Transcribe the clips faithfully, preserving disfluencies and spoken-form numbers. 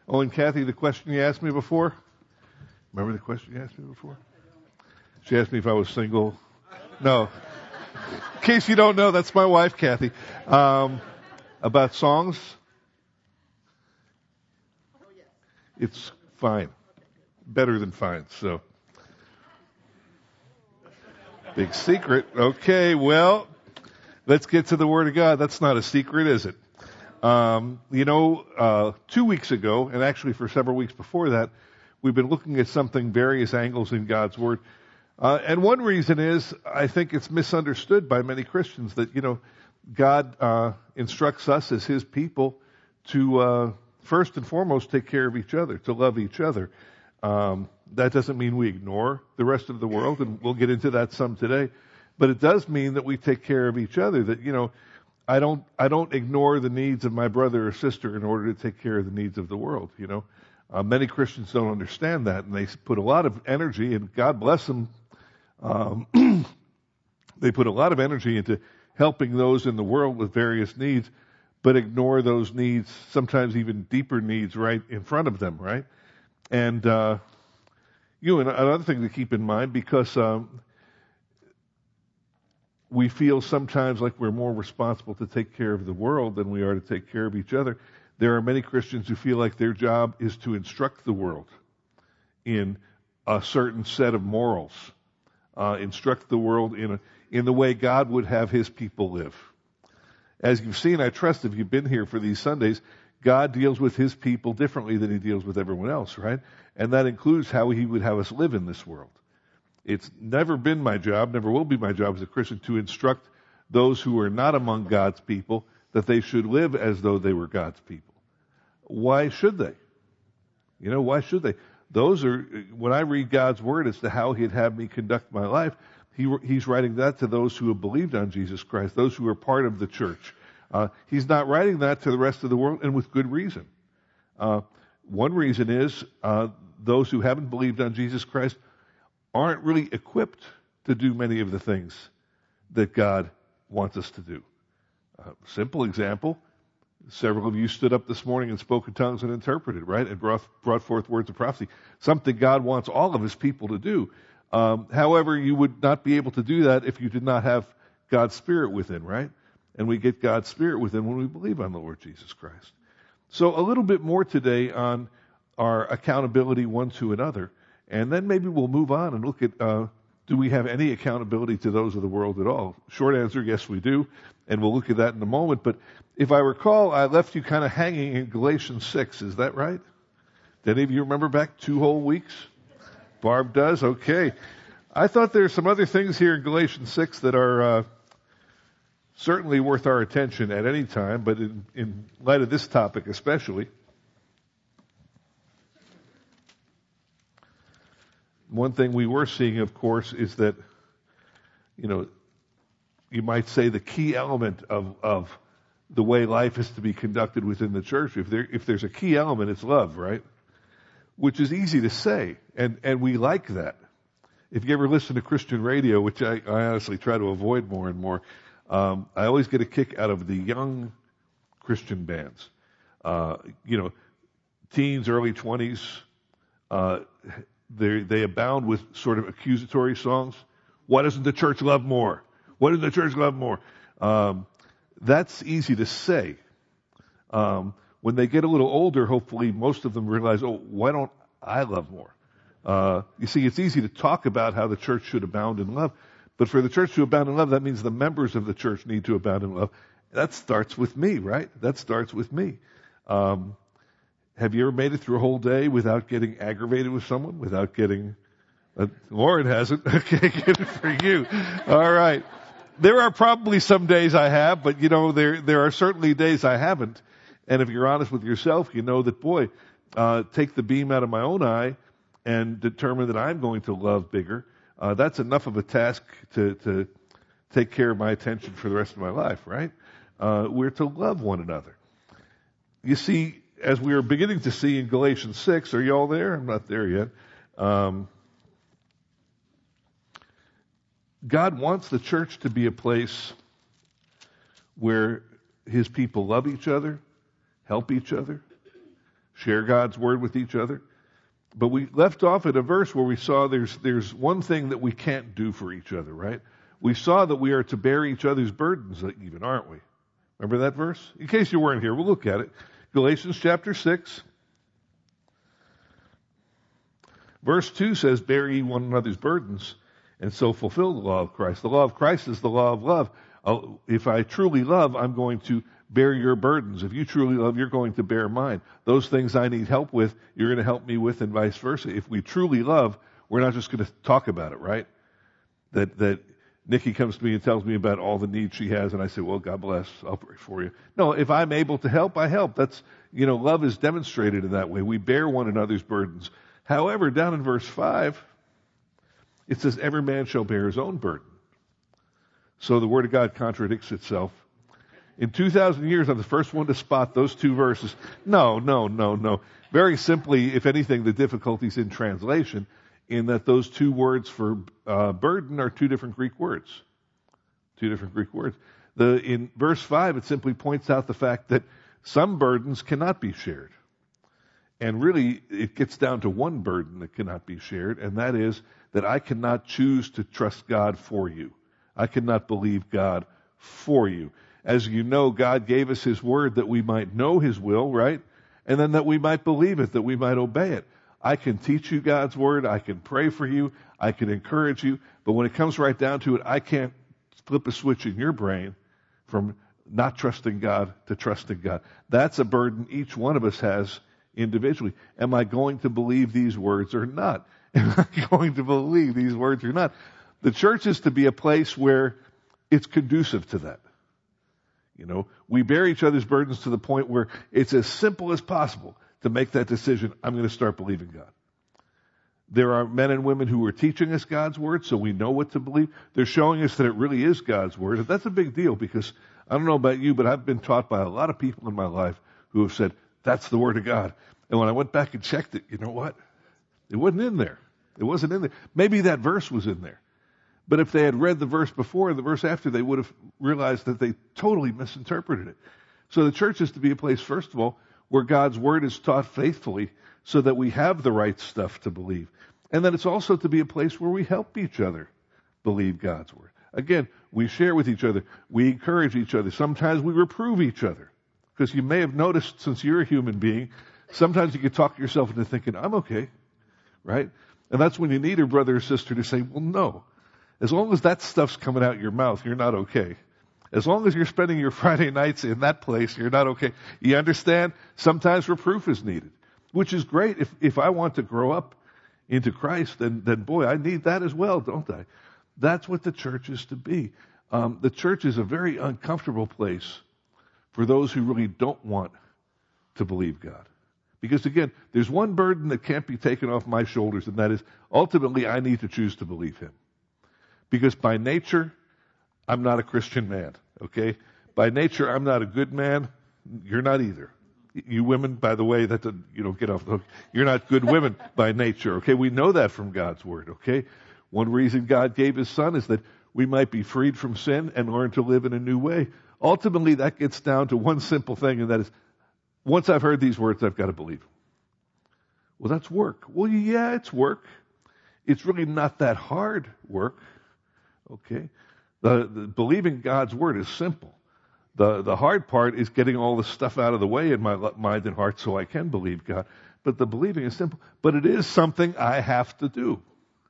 Oh, and Kathy, the question you asked me before? Remember the question you asked me before? She asked me if I was single. No. In case you don't know, that's my wife, Kathy. Um, about songs? It's fine. Better than fine, so. Big secret. Okay, well, let's get to the Word of God. That's not a secret, is it? Um, you know, uh, two weeks ago, and actually for several weeks before that, we've been looking at something, various angles in God's Word. Uh, and one reason is, I think it's misunderstood by many Christians that, you know, God uh, instructs us as His people to, uh, first and foremost, take care of each other, to love each other. Um, that doesn't mean we ignore the rest of the world, and we'll get into that some today. But it does mean that we take care of each other, that, you know, I don't, I don't ignore the needs of my brother or sister in order to take care of the needs of the world, you know. Uh, many Christians don't understand that, and they put a lot of energy, and God bless them, um, they put a lot of energy into helping those in the world with various needs, but ignore those needs, sometimes even deeper needs right in front of them, right? And, uh, you know, another thing to keep in mind, because um, we feel sometimes like we're more responsible to take care of the world than we are to take care of each other. There are many Christians who feel like their job is to instruct the world in a certain set of morals, uh, instruct the world in a, in the way God would have His people live. As you've seen, I trust if you've been here for these Sundays, God deals with His people differently than He deals with everyone else, right? And that includes how He would have us live in this world. It's never been my job, never will be my job as a Christian, to instruct those who are not among God's people that they should live as though they were God's people. Why should they? You know, why should they? Those are, when I read God's Word as to how He'd have me conduct my life, he, He's writing that to those who have believed on Jesus Christ, those who are part of the church. Uh, he's not writing that to the rest of the world, and with good reason. Uh, one reason is uh, those who haven't believed on Jesus Christ aren't really equipped to do many of the things that God wants us to do. Uh, simple example, several of you stood up this morning and spoke in tongues and interpreted, right, and brought, brought forth words of prophecy, something God wants all of His people to do. Um, however, you would not be able to do that if you did not have God's Spirit within, right? And we get God's Spirit within when we believe on the Lord Jesus Christ. So a little bit more today on our accountability one to another. And then maybe we'll move on and look at, uh, do we have any accountability to those of the world at all? Short answer, yes we do. And we'll look at that in a moment. But if I recall, I left you kind of hanging in Galatians six. Is that right? Did any of you remember back two whole weeks? Barb does? Okay. I thought there are some other things here in Galatians six that are uh, certainly worth our attention at any time, but in, in light of this topic especially. One thing we were seeing, of course, is that, you know, you might say the key element of, of the way life is to be conducted within the church, if there if there's a key element, it's love, right? Which is easy to say, and, and we like that. If you ever listen to Christian radio, which I, I honestly try to avoid more and more, um, I always get a kick out of the young Christian bands. Uh, you know, teens, early twenties, uh, they they abound with sort of accusatory songs. Why doesn't the church love more? Why doesn't the church love more? Um, that's easy to say. Um, when they get a little older, hopefully most of them realize, oh, why don't I love more? Uh, you see, it's easy to talk about how the church should abound in love, but for the church to abound in love, that means the members of the church need to abound in love. That starts with me, right? That starts with me. Um, have you ever made it through a whole day without getting aggravated with someone, without getting... Uh, Lauren hasn't. Okay, good for you. All right. There are probably some days I have, but, you know, there there are certainly days I haven't. And if you're honest with yourself, you know that, boy, uh, take the beam out of my own eye and determine that I'm going to love bigger. Uh, that's enough of a task to, to take care of my attention for the rest of my life, right? Uh, we're to love one another. You see, as we are beginning to see in Galatians six, are you all there? I'm not there yet. Um, God wants the church to be a place where His people love each other, help each other, share God's word with each other. But we left off at a verse where we saw there's there's one thing that we can't do for each other, right? We saw that we are to bear each other's burdens even, aren't we? Remember that verse? In case you weren't here, we'll look at it. Galatians chapter six. Verse two says, bear ye one another's burdens, and so fulfill the law of Christ. The law of Christ is the law of love. I'll, if I truly love, I'm going to bear your burdens. If you truly love, you're going to bear mine. Those things I need help with, you're going to help me with, and vice versa. If we truly love, we're not just going to talk about it, right? That that Nikki comes to me and tells me about all the needs she has, and I say, well, God bless, I'll pray for you. No, if I'm able to help, I help. That's, you know, love is demonstrated in that way. We bear one another's burdens. However, down in verse five, it says, every man shall bear his own burden. So the Word of God contradicts itself. In two thousand years, I'm the first one to spot those two verses. No, no, no, no. Very simply, if anything, the difficulty's in translation, in that those two words for uh, burden are two different Greek words. Two different Greek words. The, in verse five, it simply points out the fact that some burdens cannot be shared. And really, it gets down to one burden that cannot be shared, and that is that I cannot choose to trust God for you. I cannot believe God for you. As you know, God gave us His Word that we might know His will, right? And then that we might believe it, that we might obey it. I can teach you God's Word. I can pray for you. I can encourage you. But when it comes right down to it, I can't flip a switch in your brain from not trusting God to trusting God. That's a burden each one of us has individually. Am I going to believe these words or not? Am I going to believe these words or not? The church is to be a place where it's conducive to that. You know, we bear each other's burdens to the point where it's as simple as possible to make that decision. I'm going to start believing God. There are men and women who are teaching us God's Word, so we know what to believe. They're showing us that it really is God's Word. And that's a big deal because I don't know about you, but I've been taught by a lot of people in my life who have said, that's the Word of God. And when I went back and checked it, you know what? It wasn't in there. It wasn't in there. Maybe that verse was in there. But if they had read the verse before and the verse after, they would have realized that they totally misinterpreted it. So the church is to be a place, first of all, where God's Word is taught faithfully so that we have the right stuff to believe. And then it's also to be a place where we help each other believe God's Word. Again, we share with each other. We encourage each other. Sometimes we reprove each other. Because you may have noticed, since you're a human being, sometimes you can talk yourself into thinking, I'm okay, right? And that's when you need a brother or sister to say, well, no. As long as that stuff's coming out your mouth, you're not okay. As long as you're spending your Friday nights in that place, you're not okay. You understand? Sometimes reproof is needed, which is great. If if I want to grow up into Christ, then, then boy, I need that as well, don't I? That's what the church is to be. Um, the church is a very uncomfortable place for those who really don't want to believe God. Because again, there's one burden that can't be taken off my shoulders, and that is ultimately I need to choose to believe Him. Because by nature, I'm not a Christian man, okay? By nature, I'm not a good man. You're not either. You women, by the way, that you don't get off the hook. You're not good women by nature, okay? We know that from God's Word, okay? One reason God gave His Son is that we might be freed from sin and learn to live in a new way. Ultimately, that gets down to one simple thing, and that is, once I've heard these words, I've got to believe them. Well, that's work. Well, yeah, it's work. It's really not that hard work. Okay, the, the believing God's Word is simple. The the hard part is getting all the stuff out of the way in my mind and heart so I can believe God. But the believing is simple. But it is something I have to do.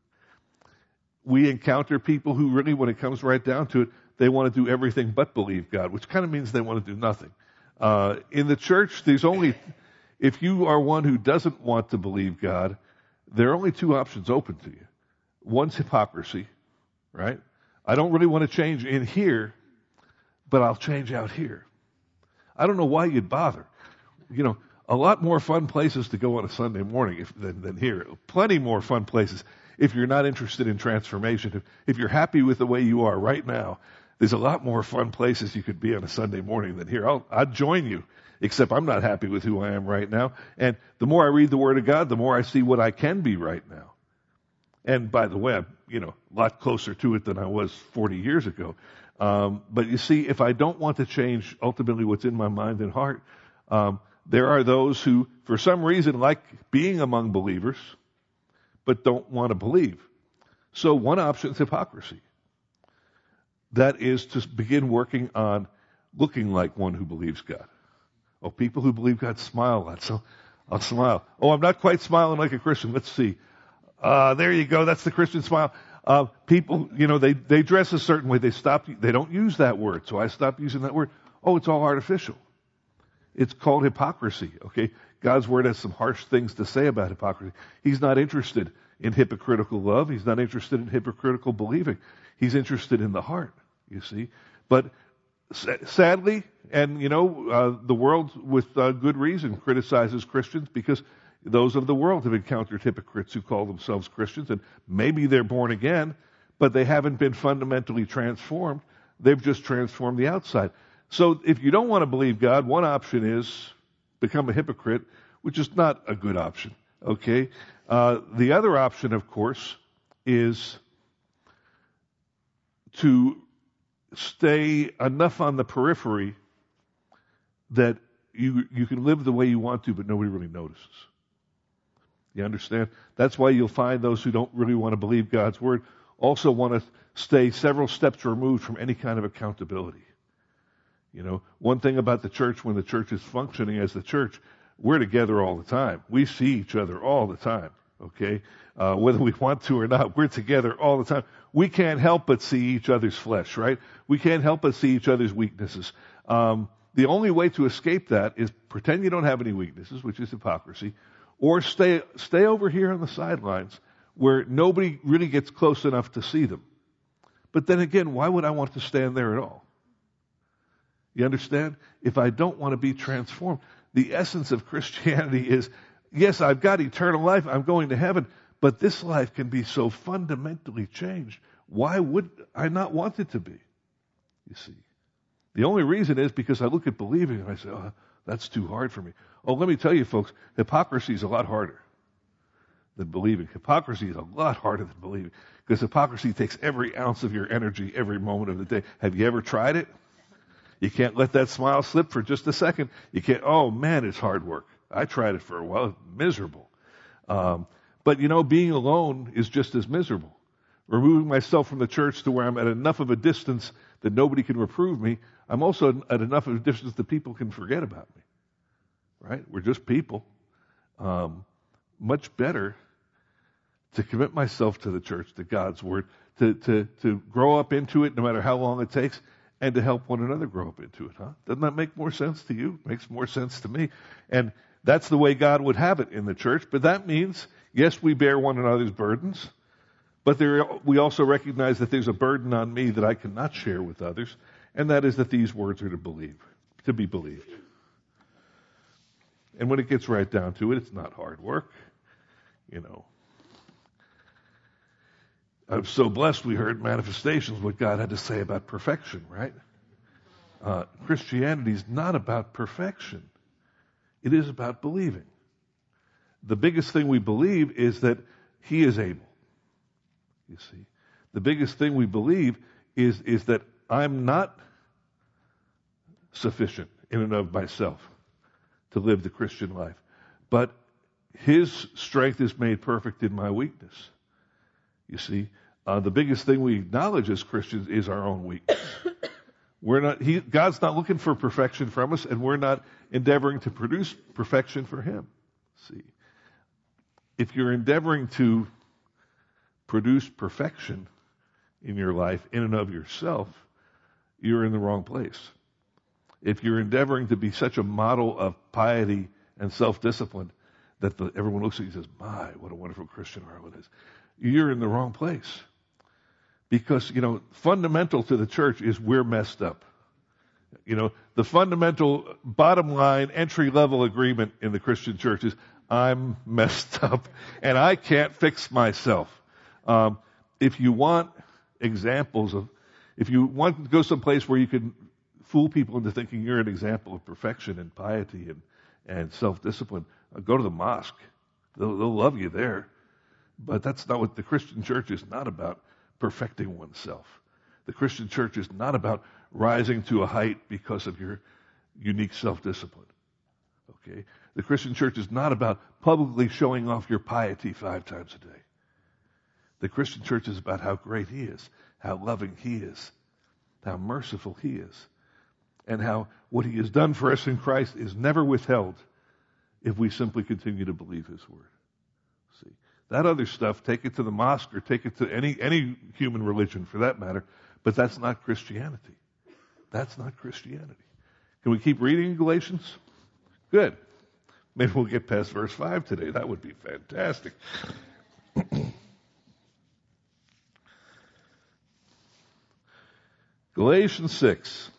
We encounter people who really, when it comes right down to it, they want to do everything but believe God, which kind of means they want to do nothing. Uh, in the church, there's only, if you are one who doesn't want to believe God, there are only two options open to you. One's hypocrisy. Right? I don't really want to change in here, but I'll change out here. I don't know why you'd bother. You know, a lot more fun places to go on a Sunday morning if, than, than here. Plenty more fun places if you're not interested in transformation. If, if you're happy with the way you are right now, there's a lot more fun places you could be on a Sunday morning than here. I'll, I'd join you, except I'm not happy with who I am right now. And the more I read the Word of God, the more I see what I can be right now. And by the way, I'm, you know, a lot closer to it than I was forty years ago. Um, but you see, if I don't want to change ultimately what's in my mind and heart, um, there are those who, for some reason, like being among believers, but don't want to believe. So one option is hypocrisy. That is to begin working on looking like one who believes God. Oh, people who believe God smile a lot, so I'll smile. Oh, I'm not quite smiling like a Christian. Let's see. Uh, there you go. That's the Christian smile. Uh, people, you know, they, they dress a certain way. They stop, they don't use that word, so I stop using that word. Oh, it's all artificial. It's called hypocrisy, okay? God's word has some harsh things to say about hypocrisy. He's not interested in hypocritical love. He's not interested in hypocritical believing. He's interested in the heart, you see. But sadly, and you know, uh, the world with uh, good reason criticizes Christians because those of the world have encountered hypocrites who call themselves Christians, and maybe they're born again, but they haven't been fundamentally transformed. They've just transformed the outside. So if you don't want to believe God, one option is become a hypocrite, which is not a good option, okay? Uh, the other option, of course, is to stay enough on the periphery that you you can live the way you want to, but nobody really notices. You understand? That's why you'll find those who don't really want to believe God's word also want to stay several steps removed from any kind of accountability. You know, one thing about the church, when the church is functioning as the church, we're together all the time. We see each other all the time, okay? Uh, whether we want to or not, we're together all the time. We can't help but see each other's flesh, right? We can't help but see each other's weaknesses. Um, the only way to escape that is pretend you don't have any weaknesses, which is hypocrisy, or stay stay over here on the sidelines where nobody really gets close enough to see them. But then again, why would I want to stand there at all? You understand? If I don't want to be transformed, the essence of Christianity is, yes, I've got eternal life, I'm going to heaven, but this life can be so fundamentally changed. Why would I not want it to be? You see. The only reason is because I look at believing and I say, oh, that's too hard for me. Oh, let me tell you, folks, hypocrisy is a lot harder than believing. Hypocrisy is a lot harder than believing because hypocrisy takes every ounce of your energy every moment of the day. Have you ever tried it? You can't let that smile slip for just a second. You can't, oh man, it's hard work. I tried it for a while. It's miserable. Um, but you know, being alone is just as miserable. Removing myself from the church to where I'm at enough of a distance that nobody can reprove me. I'm also at enough of a distance that people can forget about me. Right? We're just people. Um, much better to commit myself to the church, to God's word, to, to, to grow up into it no matter how long it takes, and to help one another grow up into it, huh? Doesn't that make more sense to you? It makes more sense to me. And that's the way God would have it in the church. But that means, yes, we bear one another's burdens, but there, we also recognize that there's a burden on me that I cannot share with others, and that is that these words are to believe, to be believed. And when it gets right down to it, it's not hard work, you know. I'm so blessed we heard Manifestations, what God had to say about perfection, right? Uh, Christianity is not about perfection. It is about believing. The biggest thing we believe is that He is able. You see, the biggest thing we believe is, is that I'm not sufficient in and of myself to live the Christian life, but His strength is made perfect in my weakness. You see, uh, the biggest thing we acknowledge as Christians is our own weakness. We're not. He, God's not looking for perfection from us, and we're not endeavoring to produce perfection for Him. See, if you're endeavoring to produce perfection in your life in and of yourself, you're in the wrong place. If you're endeavoring to be such a model of piety and self-discipline that the, everyone looks at you and says, my, what a wonderful Christian Arlen is, you're in the wrong place. Because, you know, fundamental to the church is we're messed up. You know, the fundamental bottom line entry-level agreement in the Christian church is I'm messed up and I can't fix myself. Um, if you want examples of, if you want to go someplace where you can fool people into thinking you're an example of perfection and piety and, and self-discipline, uh, go to the mosque. They'll, they'll love you there. But that's not what the Christian church is not about, perfecting oneself. The Christian church is not about rising to a height because of your unique self-discipline. Okay? The Christian church is not about publicly showing off your piety five times a day. The Christian church is about how great He is, how loving He is, how merciful He is, and how what He has done for us in Christ is never withheld if we simply continue to believe His word. See, that other stuff, take it to the mosque or take it to any, any human religion for that matter, but that's not Christianity. That's not Christianity. Can we keep reading Galatians? Good. Maybe we'll get past verse five today. That would be fantastic. Galatians six.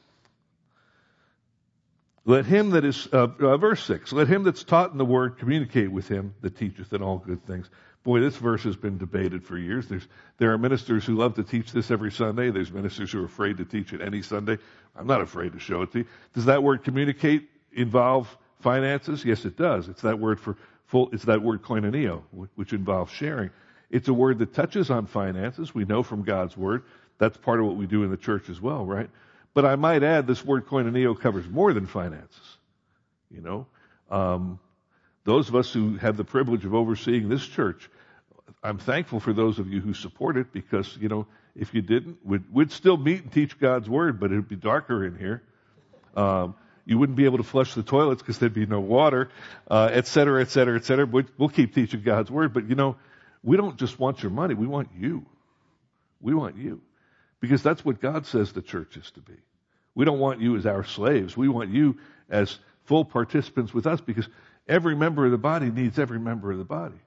Let him that is, uh, uh, verse six, let him that's taught in the word communicate with him that teacheth in all good things. Boy, this verse has been debated for years. There's, there are ministers who love to teach this every Sunday. There's ministers who are afraid to teach it any Sunday. I'm not afraid to show it to you. Does that word communicate involve finances? Yes, it does. It's that word for full, it's that word koinoneo, which involves sharing. It's a word that touches on finances. We know from God's word. That's part of what we do in the church as well, right? But I might add, this word koinoneo covers more than finances. You know, um, those of us who have the privilege of overseeing this church, I'm thankful for those of you who support it, because, you know, if you didn't, we'd, we'd still meet and teach God's word, but it'd be darker in here. Um, you wouldn't be able to flush the toilets because there'd be no water, uh, et cetera, et cetera, et cetera. But we'll keep teaching God's word. But, you know, we don't just want your money. We want you. We want you. Because that's what God says the church is to be. We don't want you as our slaves. We want you as full participants with us, because every member of the body needs every member of the body.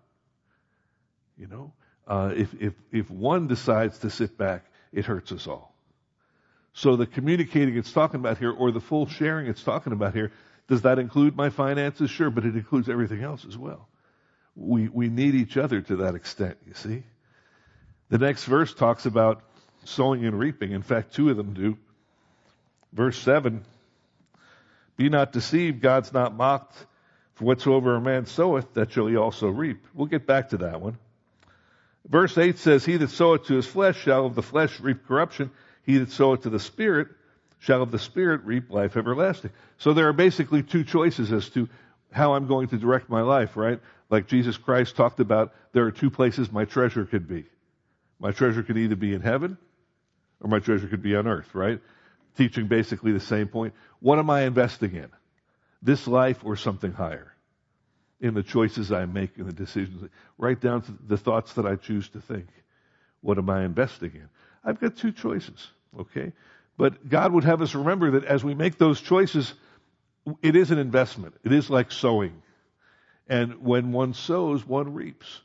You know, uh, if, if, if one decides to sit back, it hurts us all. So the communicating it's talking about here, or the full sharing it's talking about here, does that include my finances? Sure, but it includes everything else as well. We, we need each other to that extent, you see. The next verse talks about sowing and reaping. In fact, two of them do. Verse seven, be not deceived, God's not mocked, for whatsoever a man soweth, that shall he also reap. We'll get back to that one. Verse eight says, he that soweth to his flesh shall of the flesh reap corruption. He that soweth to the Spirit shall of the Spirit reap life everlasting. So there are basically two choices as to how I'm going to direct my life, right? Like Jesus Christ talked about, there are two places my treasure could be. My treasure could either be in heaven, or my treasure could be on earth, right? Teaching basically the same point. What am I investing in? This life or something higher? In the choices I make, in the decisions, right down to the thoughts that I choose to think. What am I investing in? I've got two choices, okay? But God would have us remember that as we make those choices, it is an investment. It is like sowing. And when one sows, one reaps.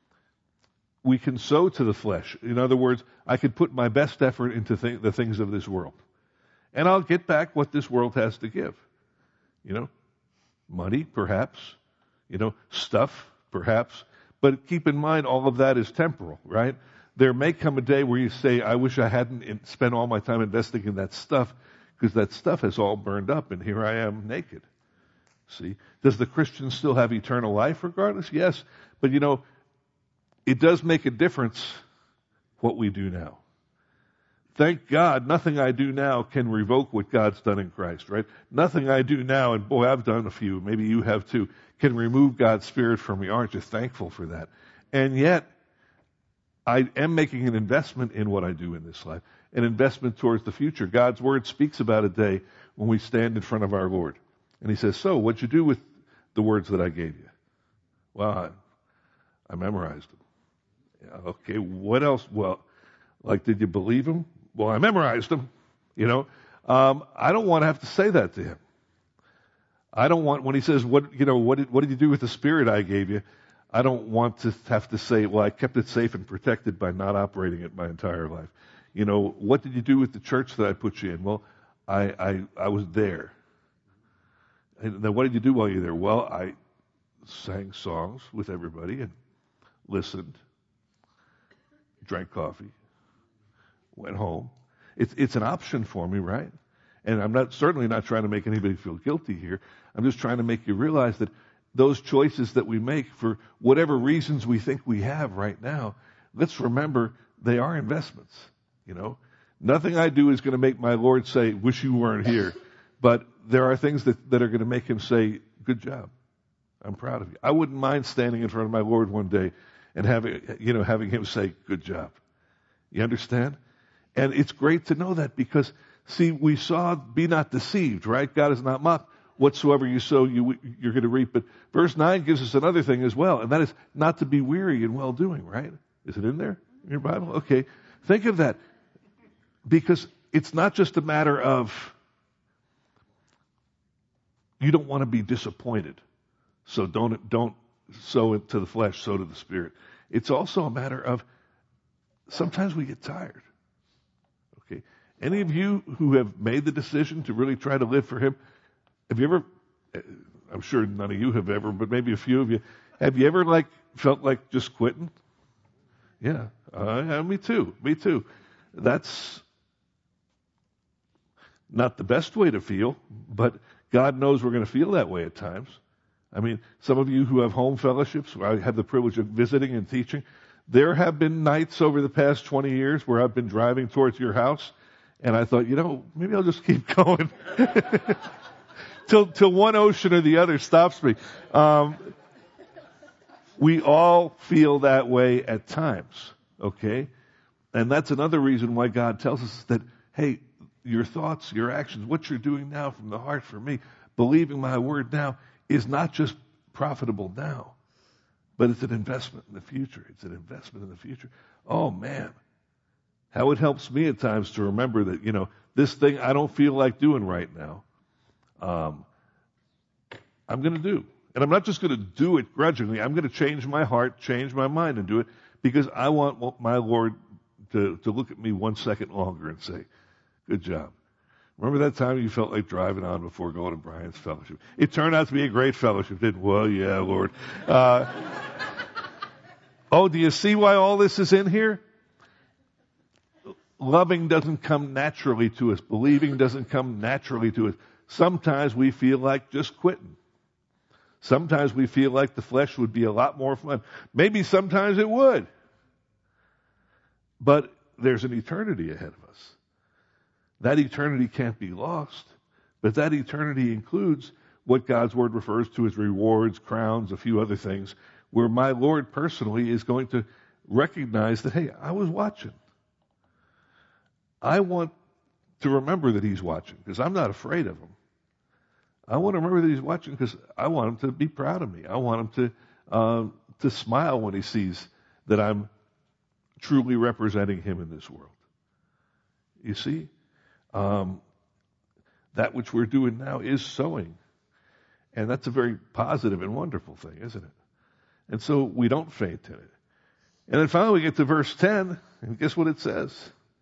We can sow to the flesh. In other words, I could put my best effort into th- the things of this world. And I'll get back what this world has to give. You know, money, perhaps. You know, stuff, perhaps. But keep in mind, all of that is temporal, right? There may come a day where you say, I wish I hadn't spent all my time investing in that stuff, because that stuff has all burned up, and here I am naked. See? Does the Christian still have eternal life regardless? Yes. But, you know, it does make a difference what we do now. Thank God, nothing I do now can revoke what God's done in Christ, right? Nothing I do now, and boy, I've done a few, maybe you have too, can remove God's Spirit from me. Aren't you thankful for that? And yet, I am making an investment in what I do in this life, an investment towards the future. God's Word speaks about a day when we stand in front of our Lord. And He says, so, what'd you do with the words that I gave you? Well, I, I memorized them. Yeah, okay, what else? Well, like, did you believe them? Well, I memorized them, you know. Um, I don't want to have to say that to Him. I don't want, when He says, what, you know, what did, what did you do with the Spirit I gave you? I don't want to have to say, well, I kept it safe and protected by not operating it my entire life. You know, what did you do with the church that I put you in? Well, I, I, I was there. And then what did you do while you were there? Well, I sang songs with everybody and listened, drank coffee, went home. It's, it's an option for me, right? And I'm not certainly not trying to make anybody feel guilty here. I'm just trying to make you realize that those choices that we make for whatever reasons we think we have right now, let's remember they are investments. You know, nothing I do is going to make my Lord say, wish you weren't here. But there are things that, that are going to make Him say, good job. I'm proud of you. I wouldn't mind standing in front of my Lord one day and having, you know, having him say, good job. You understand? And it's great to know that because, see, we saw, be not deceived, right? God is not mocked. Whatsoever you sow, you, you're going to reap. But verse nine gives us another thing as well, and that is not to be weary in well-doing, right? Is it in there in your Bible? Okay. Think of that. Because it's not just a matter of you don't want to be disappointed. So don't don't sow it to the flesh, sow to the spirit. It's also a matter of sometimes we get tired. Okay. Any of you who have made the decision to really try to live for him, have you ever, I'm sure none of you have ever, but maybe a few of you, have you ever like felt like just quitting? Yeah. Uh, yeah, me too. Me too. That's not the best way to feel, but God knows we're going to feel that way at times. I mean, some of you who have home fellowships, where I have the privilege of visiting and teaching, there have been nights over the past twenty years where I've been driving towards your house, and I thought, you know, maybe I'll just keep going till till one ocean or the other stops me. Um, we all feel that way at times, okay? And that's another reason why God tells us that, hey, your thoughts, your actions, what you're doing now from the heart for me, believing my word now, is not just profitable now, but it's an investment in the future. It's an investment in the future. Oh, man. How it helps me at times to remember that, you know, this thing I don't feel like doing right now, um, I'm going to do. And I'm not just going to do it grudgingly. I'm going to change my heart, change my mind, and do it because I want my Lord to, to look at me one second longer and say, good job. Remember that time you felt like driving on before going to Brian's fellowship? It turned out to be a great fellowship, didn't it? Well, yeah, Lord. Uh, oh, do you see why all this is in here? Loving doesn't come naturally to us. Believing doesn't come naturally to us. Sometimes we feel like just quitting. Sometimes we feel like the flesh would be a lot more fun. Maybe sometimes it would. But there's an eternity ahead of us. That eternity can't be lost, but that eternity includes what God's Word refers to as rewards, crowns, a few other things, where my Lord personally is going to recognize that, hey, I was watching. I want to remember that He's watching because I'm not afraid of Him. I want to remember that He's watching because I want Him to be proud of me. I want Him to uh, to smile when He sees that I'm truly representing Him in this world. You see? Um, that which we're doing now is sowing. And that's a very positive and wonderful thing, isn't it? And so we don't faint in it. And then finally we get to verse ten, and guess what it says?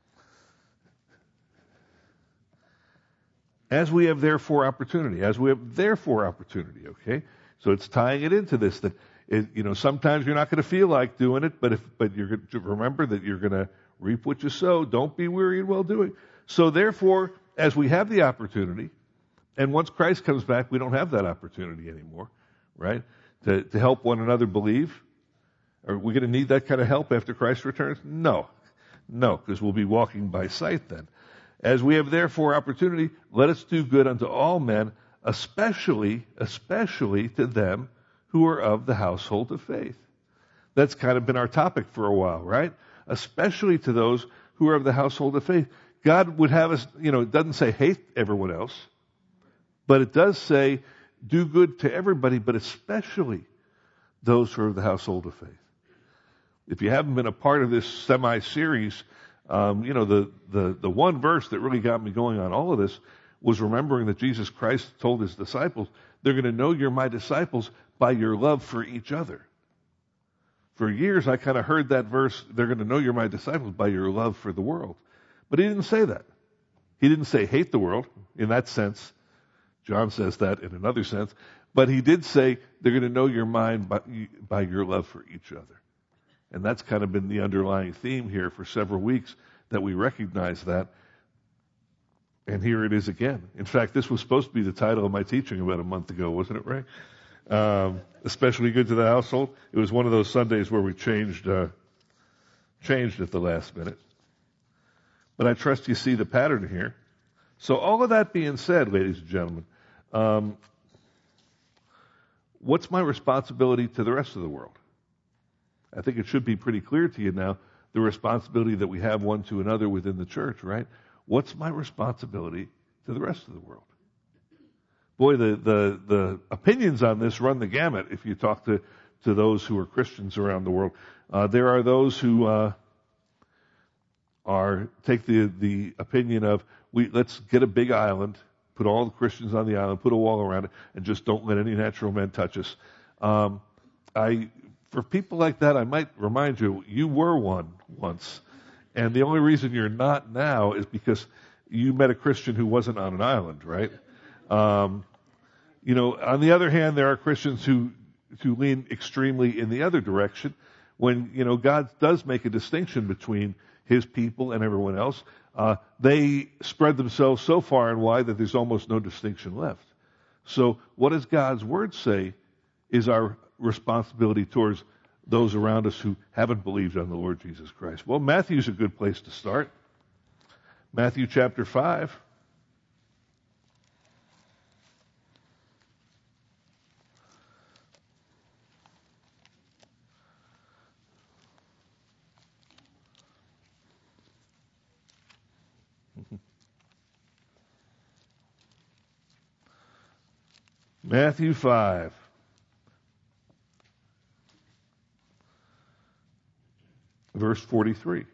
As we have therefore opportunity. As we have therefore opportunity, okay? So it's tying it into this that, it, you know, sometimes you're not going to feel like doing it, but if, but you're going to remember that you're going to reap what you sow. Don't be weary in well doing. So therefore, as we have the opportunity, and once Christ comes back, we don't have that opportunity anymore, right? To, to help one another believe. Are we going to need that kind of help after Christ returns? No. No, because we'll be walking by sight then. As we have therefore opportunity, let us do good unto all men, especially, especially to them who are of the household of faith. That's kind of been our topic for a while, right? Especially to those who are of the household of faith. God would have us, you know, it doesn't say hate everyone else, but it does say do good to everybody, but especially those who are of the household of faith. If you haven't been a part of this semi-series, um, you know, the, the, the one verse that really got me going on all of this was remembering that Jesus Christ told His disciples, they're going to know you're my disciples by your love for each other. For years, I kind of heard that verse, they're going to know you're my disciples by your love for the world. But He didn't say that. He didn't say hate the world in that sense. John says that in another sense. But He did say they're going to know your mind by, by your love for each other. And that's kind of been the underlying theme here for several weeks, that we recognize that. And here it is again. In fact, this was supposed to be the title of my teaching about a month ago, wasn't it, Ray? Um, especially good to the household. It was one of those Sundays where we changed uh, changed at the last minute. But I trust you see the pattern here. So all of that being said, ladies and gentlemen, um, what's my responsibility to the rest of the world? I think it should be pretty clear to you now, the responsibility that we have one to another within the church, right? What's my responsibility to the rest of the world? Boy, the, the, the opinions on this run the gamut if you talk to, to those who are Christians around the world. Uh, there are those who uh, are take the, the opinion of, we let's get a big island, put all the Christians on the island, put a wall around it, and just don't let any natural men touch us. Um, I, for people like that, I might remind you, you were one once. And the only reason you're not now is because you met a Christian who wasn't on an island, right? Um, you know, on the other hand, there are Christians who, who lean extremely in the other direction when, you know, God does make a distinction between His people and everyone else. Uh, they spread themselves so far and wide that there's almost no distinction left. So what does God's Word say is our responsibility towards those around us who haven't believed on the Lord Jesus Christ? Well, Matthew's a good place to start. Matthew chapter five. Matthew five. Verse forty-three.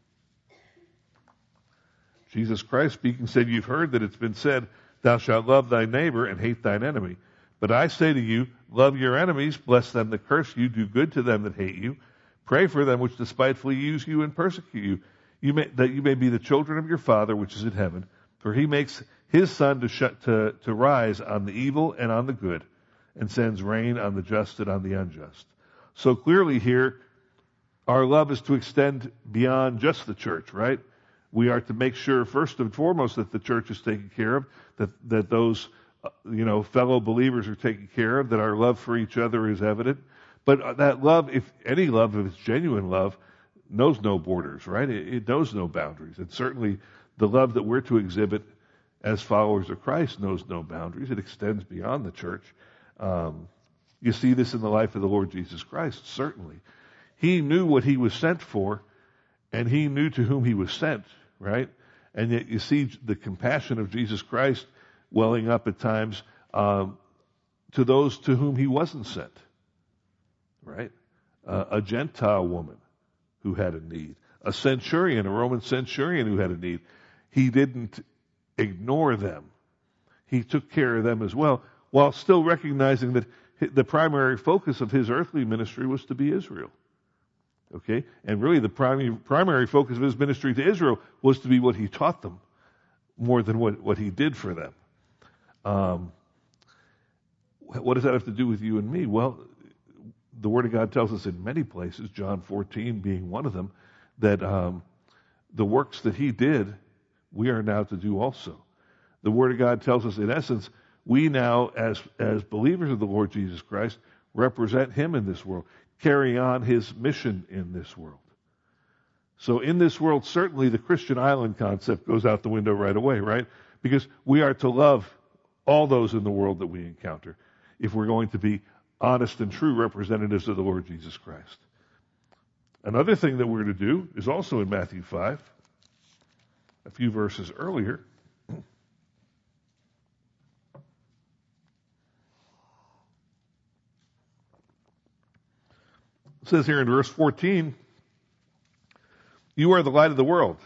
Jesus Christ speaking said, "You've heard that it's been said, 'Thou shalt love thy neighbor and hate thine enemy.' But I say to you, love your enemies, bless them that curse you, do good to them that hate you, pray for them which despitefully use you and persecute you, you may, that you may be the children of your Father which is in heaven. For He makes His sun to, sh- to, to rise on the evil and on the good, and sends rain on the just and on the unjust." So clearly here, our love is to extend beyond just the church, right? We are to make sure, first and foremost, that the church is taken care of, that, that those, uh, you know, fellow believers are taken care of, that our love for each other is evident. But that love, if any love, if it's genuine love, knows no borders, right? It, it knows no boundaries. And certainly the love that we're to exhibit as followers of Christ knows no boundaries. It extends beyond the church. Um, you see this in the life of the Lord Jesus Christ, certainly. He knew what He was sent for, and He knew to whom He was sent, right? And yet you see the compassion of Jesus Christ welling up at times um, to those to whom He wasn't sent, right? Uh, a Gentile woman who had a need, a centurion, a Roman centurion who had a need. He didn't ignore them. He took care of them as well, while still recognizing that the primary focus of His earthly ministry was to be Israel. Okay? And really the primary, primary focus of His ministry to Israel was to be what He taught them more than what, what He did for them. Um, what does that have to do with you and me? Well, the Word of God tells us in many places, John fourteen being one of them, that um, the works that He did, we are now to do also. The Word of God tells us, in essence, we now, as, as believers of the Lord Jesus Christ, represent Him in this world, carry on His mission in this world. So in this world, certainly the Christian island concept goes out the window right away, right? Because we are to love all those in the world that we encounter if we're going to be honest and true representatives of the Lord Jesus Christ. Another thing that we're to do is also in Matthew five, a few verses earlier. It says here in verse fourteen, "You are the light of the world.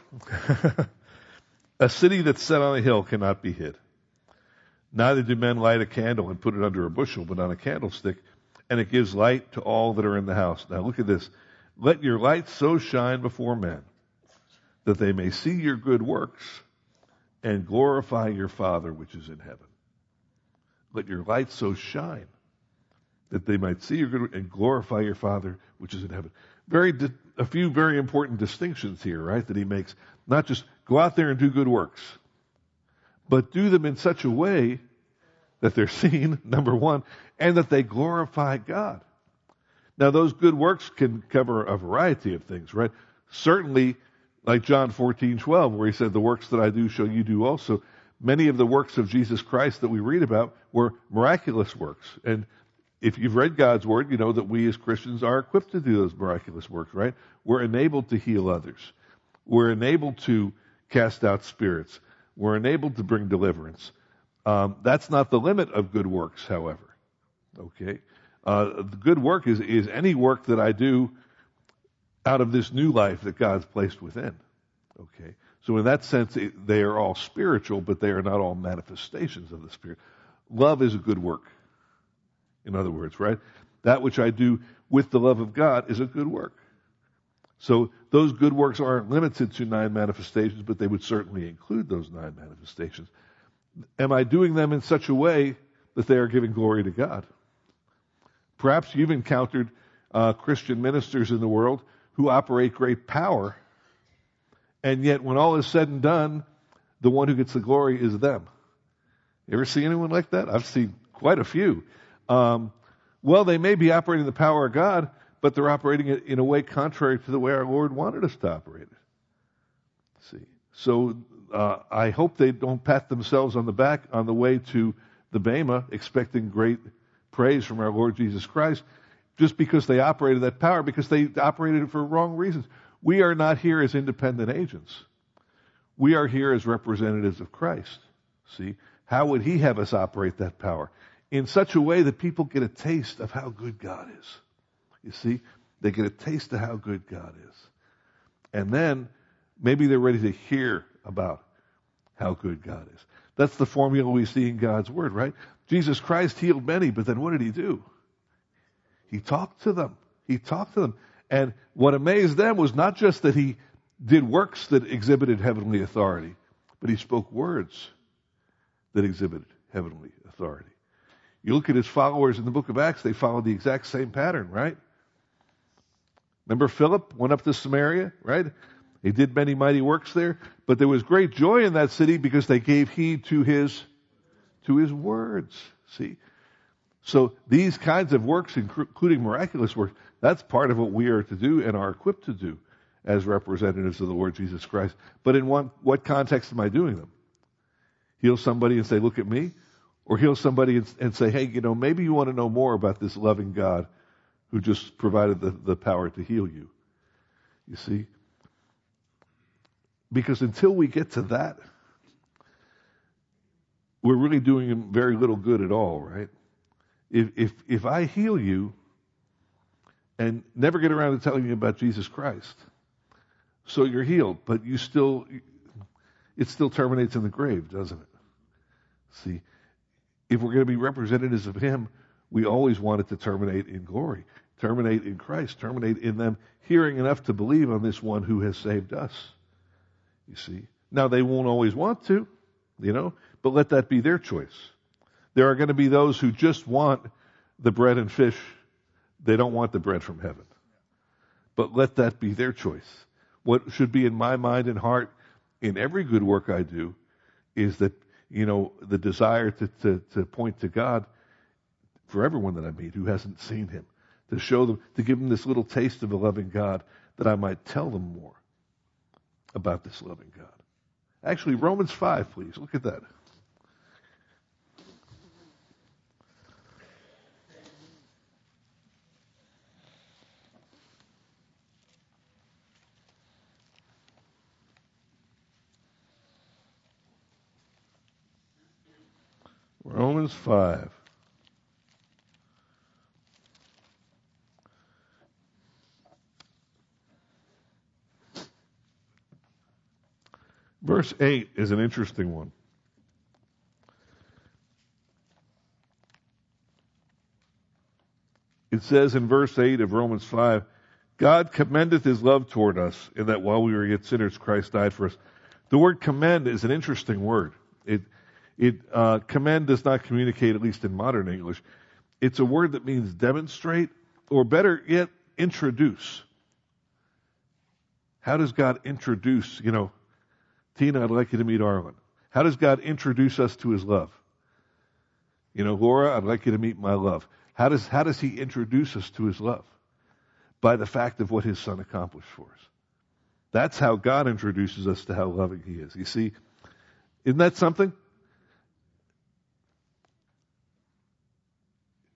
A city that's set on a hill cannot be hid. Neither do men light a candle and put it under a bushel, but on a candlestick, and it gives light to all that are in the house." Now look at this. "Let your light so shine before men, that they may see your good works and glorify your Father which is in heaven." Let your light so shine that they might see your good work and glorify your Father which is in heaven. Very, di- a few very important distinctions here, right, that he makes. Not just go out there and do good works, but do them in such a way that they're seen, number one, and that they glorify God. Now, those good works can cover a variety of things, right? Certainly, like John fourteen twelve, where he said, "The works that I do shall you do also." Many of the works of Jesus Christ that we read about were miraculous works. And if you've read God's Word, you know that we as Christians are equipped to do those miraculous works, right? We're enabled to heal others. We're enabled to cast out spirits. We're enabled to bring deliverance. Um, that's not the limit of good works, however. Okay? Uh, the good work is, is any work that I do out of this new life that God's placed within. Okay? So in that sense, it, they are all spiritual, but they are not all manifestations of the Spirit. Love is a good work. In other words, right? That which I do with the love of God is a good work. So those good works aren't limited to nine manifestations, but they would certainly include those nine manifestations. Am I doing them in such a way that they are giving glory to God? Perhaps you've encountered uh, Christian ministers in the world who operate great power, and yet when all is said and done, the one who gets the glory is them. You ever see anyone like that? I've seen quite a few. Um, well, they may be operating the power of God, but they're operating it in a way contrary to the way our Lord wanted us to operate it. See, so uh, I hope they don't pat themselves on the back on the way to the Bema, expecting great praise from our Lord Jesus Christ, just because they operated that power, because they operated it for wrong reasons. We are not here as independent agents. We are here as representatives of Christ. See, how would He have us operate that power? In such a way that people get a taste of how good God is. You see, they get a taste of how good God is. And then maybe they're ready to hear about how good God is. That's the formula we see in God's Word, right? Jesus Christ healed many, but then what did He do? He talked to them. He talked to them. And what amazed them was not just that He did works that exhibited heavenly authority, but He spoke words that exhibited heavenly authority. You look at His followers in the book of Acts, they followed the exact same pattern, right? Remember Philip went up to Samaria, right? He did many mighty works there, but there was great joy in that city because they gave heed to His, to His words. See? So these kinds of works, including miraculous works, that's part of what we are to do and are equipped to do as representatives of the Lord Jesus Christ. But in what, what context am I doing them? Heal somebody and say, look at me? Or heal somebody and, and say, hey, you know, maybe you want to know more about this loving God who just provided the, the power to heal you. You see? Because until we get to that, we're really doing very little good at all, right? If if if I heal you and never get around to telling you about Jesus Christ, so you're healed, but you still, it still terminates in the grave, doesn't it? See? If we're going to be representatives of Him, we always want it to terminate in glory, terminate in Christ, terminate in them hearing enough to believe on this one who has saved us. You see? Now, they won't always want to, you know, but let that be their choice. There are going to be those who just want the bread and fish. They don't want the bread from heaven. But let that be their choice. What should be in my mind and heart in every good work I do is that, you know, the desire to, to, to point to God for everyone that I meet who hasn't seen Him, to show them, to give them this little taste of a loving God, that I might tell them more about this loving God. Actually, Romans five, please. Look at that. Romans five. Verse eight is an interesting one. It says in verse eight of Romans five, God commendeth His love toward us, in that while we were yet sinners, Christ died for us. The word commend is an interesting word. It It uh, commend does not communicate, at least in modern English. It's a word that means demonstrate, or better yet, introduce. How does God introduce, you know, Tina, I'd like you to meet Arlen. How does God introduce us to His love? You know, Laura, I'd like you to meet my love. How does, how does He introduce us to His love? By the fact of what His Son accomplished for us. That's how God introduces us to how loving He is. You see, isn't that something?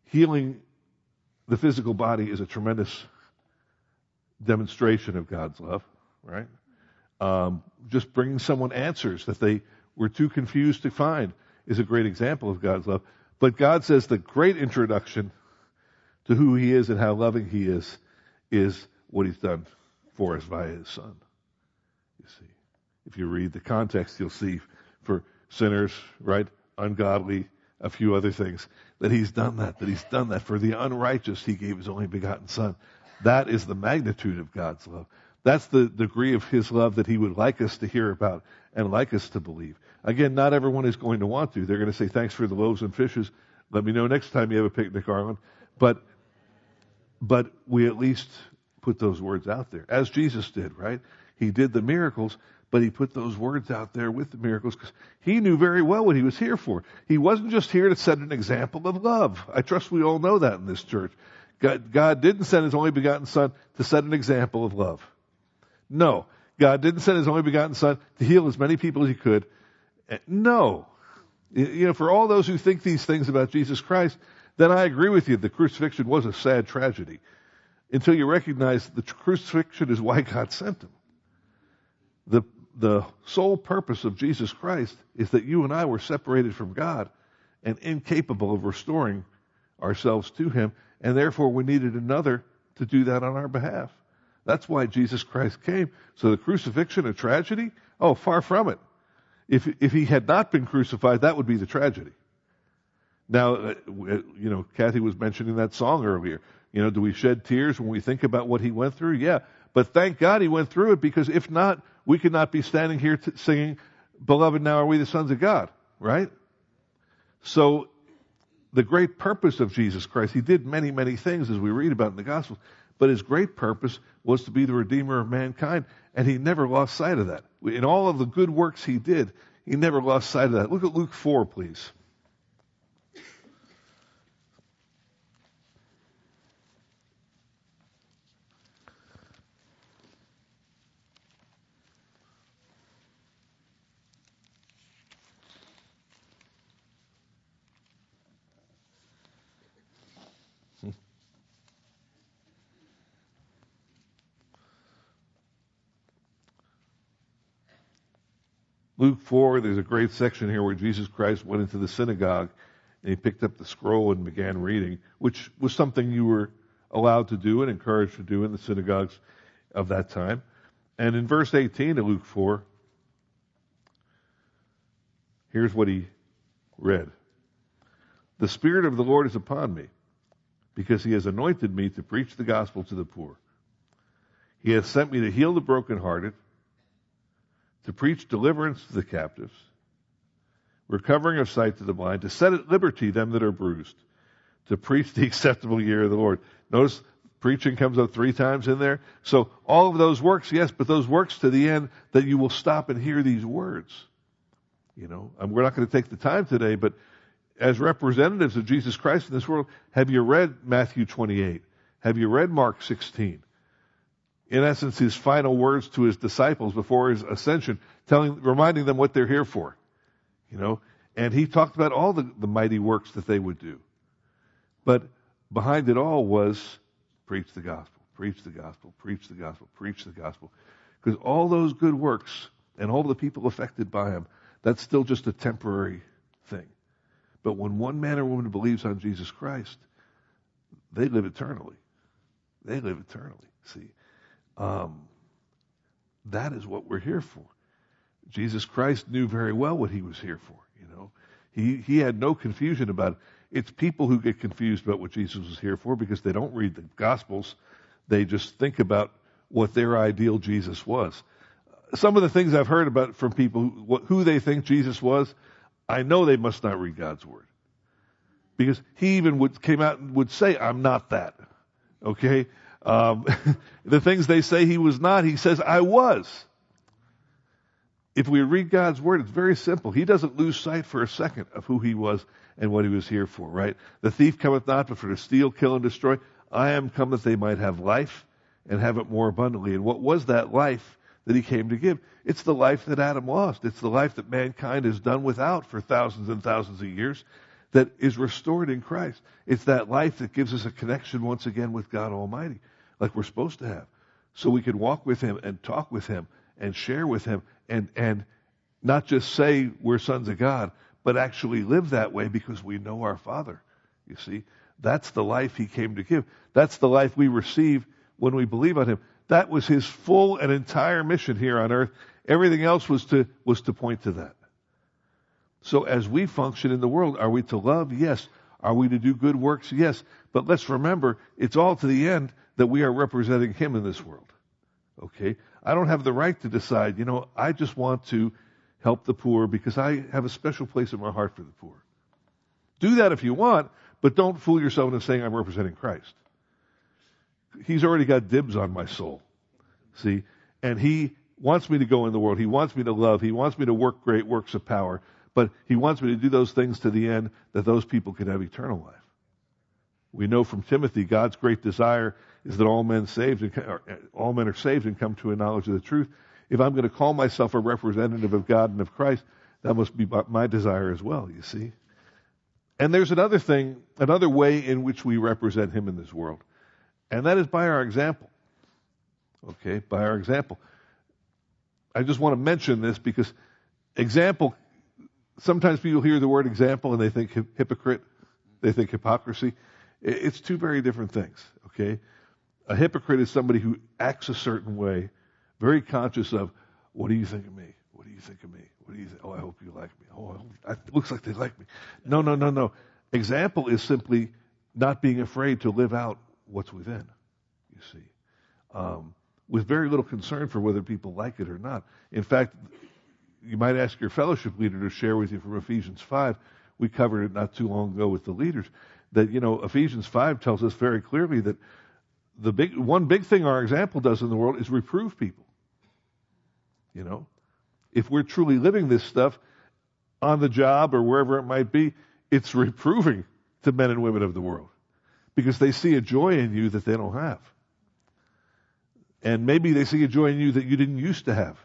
healing the physical body is a tremendous demonstration of God's love, right? Um, just bringing someone answers that they were too confused to find is a great example of God's love. But God says the great introduction to who He is and how loving He is is what He's done for us via His Son. You see, if you read the context, you'll see for sinners, right, ungodly, a few other things, that He's done that, that He's done that. For the unrighteous, He gave His only begotten Son. That is the magnitude of God's love. That's the degree of His love that He would like us to hear about and like us to believe. Again, not everyone is going to want to. They're going to say, thanks for the loaves and fishes. Let me know next time you have a picnic, Arlen. But, but we at least put those words out there, as Jesus did, right? He did the miracles, but He put those words out there with the miracles because He knew very well what He was here for. He wasn't just here to set an example of love. I trust we all know that in this church. God, God didn't send His only begotten Son to set an example of love. No. God didn't send His only begotten Son to heal as many people as He could. No. You know, for all those who think these things about Jesus Christ, then I agree with you. The crucifixion was a sad tragedy. Until you recognize the crucifixion is why God sent Him. The, the sole purpose of Jesus Christ is that you and I were separated from God and incapable of restoring ourselves to Him, and therefore we needed another to do that on our behalf. That's why Jesus Christ came. So the crucifixion a tragedy? Oh, far from it. If if He had not been crucified, that would be the tragedy. Now, uh, you know, Kathy was mentioning that song earlier. You know, do we shed tears when we think about what He went through? Yeah. But thank God He went through it, because if not, we could not be standing here t- singing, Beloved, now are we the sons of God, right? So the great purpose of Jesus Christ, He did many, many things as we read about in the Gospels, but His great purpose was to be the Redeemer of mankind, and He never lost sight of that. In all of the good works He did, He never lost sight of that. Look at Luke four, please. Luke four, there's a great section here where Jesus Christ went into the synagogue and He picked up the scroll and began reading, which was something you were allowed to do and encouraged to do in the synagogues of that time. And in verse eighteen of Luke four, here's what He read. The Spirit of the Lord is upon me, because He has anointed me to preach the gospel to the poor. He has sent me to heal the brokenhearted, to preach deliverance to the captives, recovering of sight to the blind, to set at liberty them that are bruised, to preach the acceptable year of the Lord. Notice preaching comes up three times in there. So all of those works, yes, but those works to the end that you will stop and hear these words. You know, and we're not going to take the time today, but as representatives of Jesus Christ in this world, have you read Matthew twenty-eight? Have you read Mark sixteen? In essence, His final words to His disciples before His ascension, telling, reminding them what they're here for. You know, and He talked about all the, the mighty works that they would do. But behind it all was preach the gospel, preach the gospel, preach the gospel, preach the gospel. Because all those good works and all the people affected by them, that's still just a temporary thing. But when one man or woman believes on Jesus Christ, they live eternally. They live eternally. See? Um, that is what we're here for. Jesus Christ knew very well what He was here for. You know, he he had no confusion about it. It's people who get confused about what Jesus was here for because they don't read the Gospels. They just think about what their ideal Jesus was. Some of the things I've heard about from people who, who they think Jesus was, I know they must not read God's Word, because He even would came out and would say, "I'm not that." Okay. Um, the things they say He was not, He says, I was. If we read God's Word, it's very simple. He doesn't lose sight for a second of who He was and what He was here for, right? The thief cometh not but for to steal, kill, and destroy. I am come that they might have life and have it more abundantly. And what was that life that He came to give? It's the life that Adam lost. It's the life that mankind has done without for thousands and thousands of years. that is restored in Christ. It's that life that gives us a connection once again with God Almighty, like we're supposed to have. So we can walk with Him and talk with Him and share with Him and, and not just say we're sons of God, but actually live that way because we know our Father. You see, that's the life He came to give. That's the life we receive when we believe on Him. That was His full and entire mission here on earth. Everything else was to, was to point to that. So as we function in the world, are we to love? Yes. Are we to do good works? Yes. But let's remember, it's all to the end that we are representing Him in this world. Okay? I don't have the right to decide, you know, I just want to help the poor because I have a special place in my heart for the poor. Do that if you want, but don't fool yourself into saying I'm representing Christ. He's already got dibs on my soul. See? And He wants me to go in the world. He wants me to love. He wants me to work great works of power. But He wants me to do those things to the end that those people can have eternal life. We know from Timothy, God's great desire is that all men saved and, or, all men are saved and come to a knowledge of the truth. If I'm going to call myself a representative of God and of Christ, that must be my desire as well, you see. And there's another thing, another way in which we represent Him in this world. And that is by our example. Okay, by our example. I just want to mention this because example, sometimes people hear the word example and they think hypocrite, they think hypocrisy. It's two very different things, okay? A hypocrite is somebody who acts a certain way, very conscious of, what do you think of me? What do you think of me? What do you think? Oh, I hope you like me. Oh, I hope, it looks like they like me. No, no, no, no. Example is simply not being afraid to live out what's within, you see, um, with very little concern for whether people like it or not. In fact, you might ask your fellowship leader to share with you from Ephesians five. We covered it not too long ago with the leaders. That, you know, Ephesians five tells us very clearly that the big one big thing our example does in the world is reprove people. You know, if we're truly living this stuff on the job or wherever it might be, it's reproving to men and women of the world because they see a joy in you that they don't have. And maybe they see a joy in you that you didn't used to have.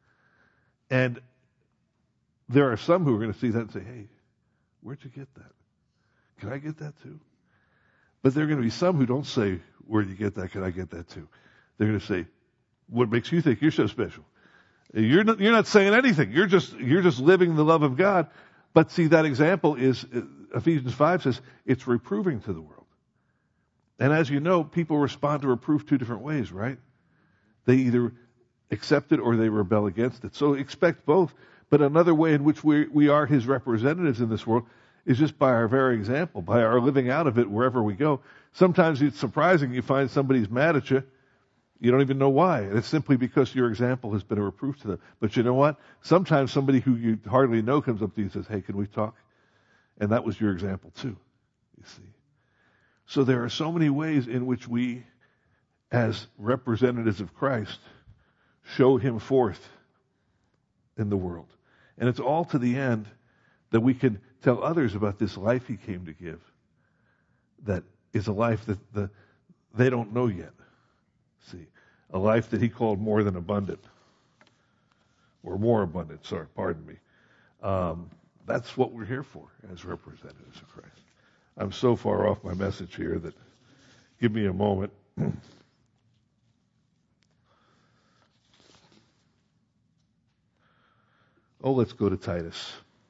And there are some who are going to see that and say, hey, where'd you get that? Can I get that too? But there are going to be some who don't say, where'd you get that? Can I get that too? They're going to say, what makes you think you're so special? You're not, you're not saying anything. You're just, you're just living the love of God. But see, that example is, Ephesians five says, it's reproving to the world. And as you know, people respond to reproof two different ways, right? They either accept it or they rebel against it. So expect both. But another way in which we, we are His representatives in this world is just by our very example, by our living out of it wherever we go. Sometimes it's surprising you find somebody's mad at you. You don't even know why. And it's simply because your example has been a reproof to them. But you know what? Sometimes somebody who you hardly know comes up to you and says, hey, can we talk? And that was your example too, you see. So there are so many ways in which we, as representatives of Christ, show Him forth in the world. And it's all to the end that we can tell others about this life He came to give that is a life that the, they don't know yet. See, a life that He called more than abundant. Or more abundant, sorry, pardon me. Um, that's what we're here for as representatives of Christ. I'm so far off my message here that give me a moment. Oh, let's go to Titus.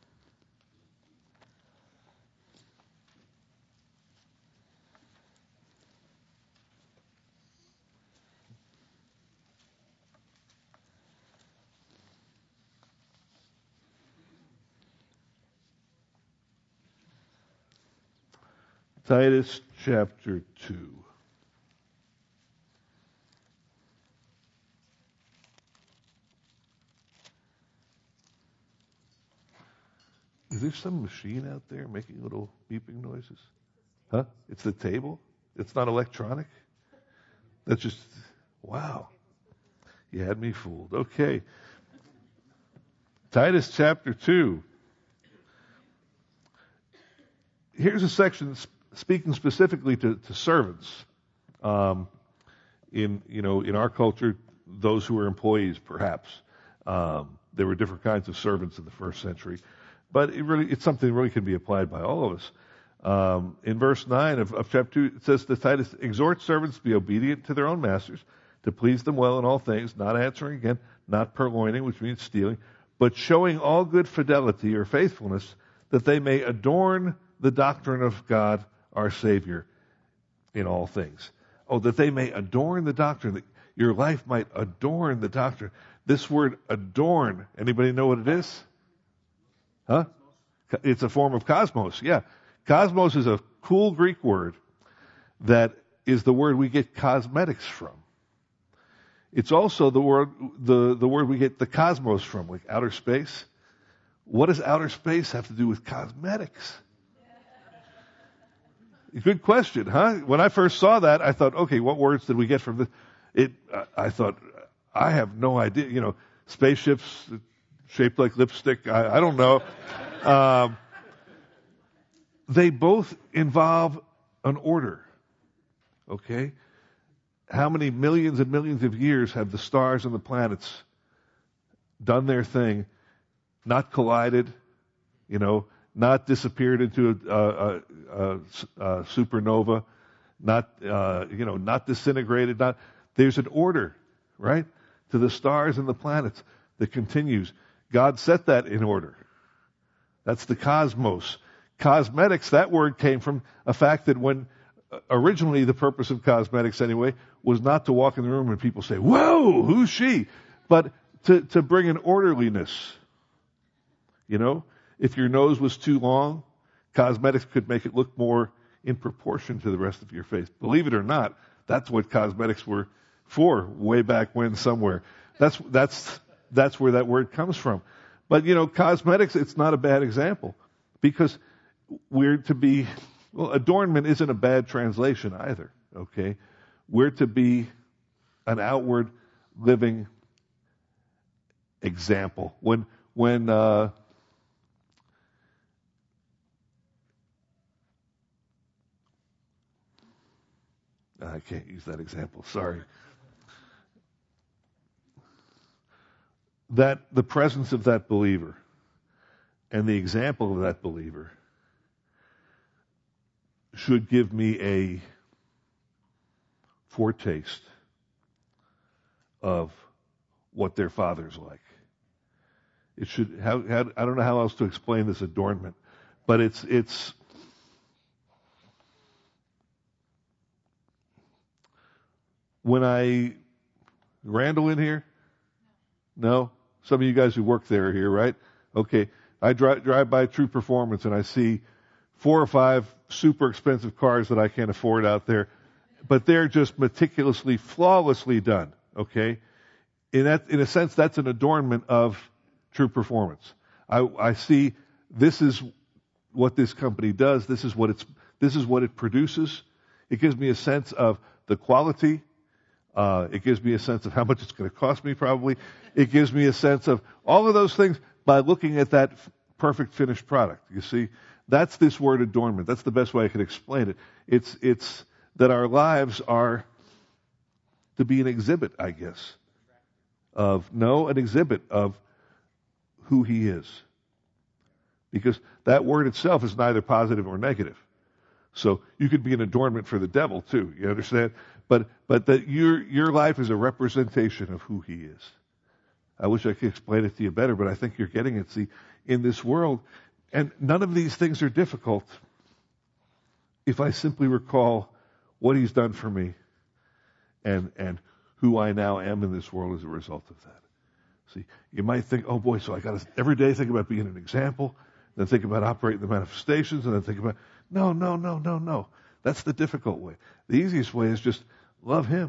Titus chapter two. Is there some machine out there making little beeping noises? Huh? It's the table? It's not electronic? That's just, wow. You had me fooled. Okay. Titus chapter two. Here's a section speaking specifically to, to servants. Um, in, you know, in our culture, those who are employees, perhaps. Um, there were different kinds of servants in the first century. but it really, it's something that really can be applied by all of us. Um, in verse nine of, of chapter two, it says to Titus, exhort servants to be obedient to their own masters, to please them well in all things, not answering again, not purloining, which means stealing, but showing all good fidelity or faithfulness, that they may adorn the doctrine of God our Savior in all things. Oh, that they may adorn the doctrine, that your life might adorn the doctrine. This word adorn, anybody know what it is? Huh? It's a form of cosmos, yeah. Cosmos is a cool Greek word that is the word we get cosmetics from. It's also the word the, the word we get the cosmos from, like outer space. What does outer space have to do with cosmetics? Good question, huh? When I first saw that, I thought, okay, what words did we get from this? It, I thought, I have no idea. You know, spaceships shaped like lipstick. I, I don't know. Um, they both involve an order. Okay? How many millions and millions of years have the stars and the planets done their thing, not collided, you know, not disappeared into a, a, a, a supernova, not, uh, you know, not disintegrated, not, there's an order, right, to the stars and the planets that continues. God set that in order. That's the cosmos. Cosmetics, that word came from a fact that when originally the purpose of cosmetics anyway was not to walk in the room and people say, whoa, who's she? But to, to bring an orderliness. You know, if your nose was too long, cosmetics could make it look more in proportion to the rest of your face. Believe it or not, that's what cosmetics were for way back when somewhere. That's, that's, that's where that word comes from. But, you know, cosmetics, it's not a bad example because we're to be, well, adornment isn't a bad translation either, okay? We're to be an outward living example. When, when, uh, I can't use that example, sorry. That the presence of that believer and the example of that believer should give me a foretaste of what their father's like. It should. How, how, I don't know how else to explain this adornment, but it's it's. When I, Randall in here? No? Some of you guys who work there are here, right? Okay. I drive, drive by True Performance and I see four or five super expensive cars that I can't afford out there, but they're just meticulously, flawlessly done, okay? In that, in a sense, that's an adornment of True Performance. I, I see this is what this company does. This is what it's, this is what it produces. It gives me a sense of the quality. Uh, it gives me a sense of how much it's going to cost me probably. It gives me a sense of all of those things by looking at that f- perfect finished product. You see, that's this word adornment. That's the best way I can explain it. It's, it's that our lives are to be an exhibit, I guess, of, no, an exhibit of who He is. Because that word itself is neither positive or negative. So you could be an adornment for the devil too. You understand? But but that your your life is a representation of who He is. I wish I could explain it to you better, but I think you're getting it. See, in this world, and none of these things are difficult if I simply recall what He's done for me and and who I now am in this world as a result of that. See, you might think, oh boy, so I got to every day think about being an example, then think about operating the manifestations, and then think about, no, no, no, no, no. That's the difficult way. The easiest way is just love Him.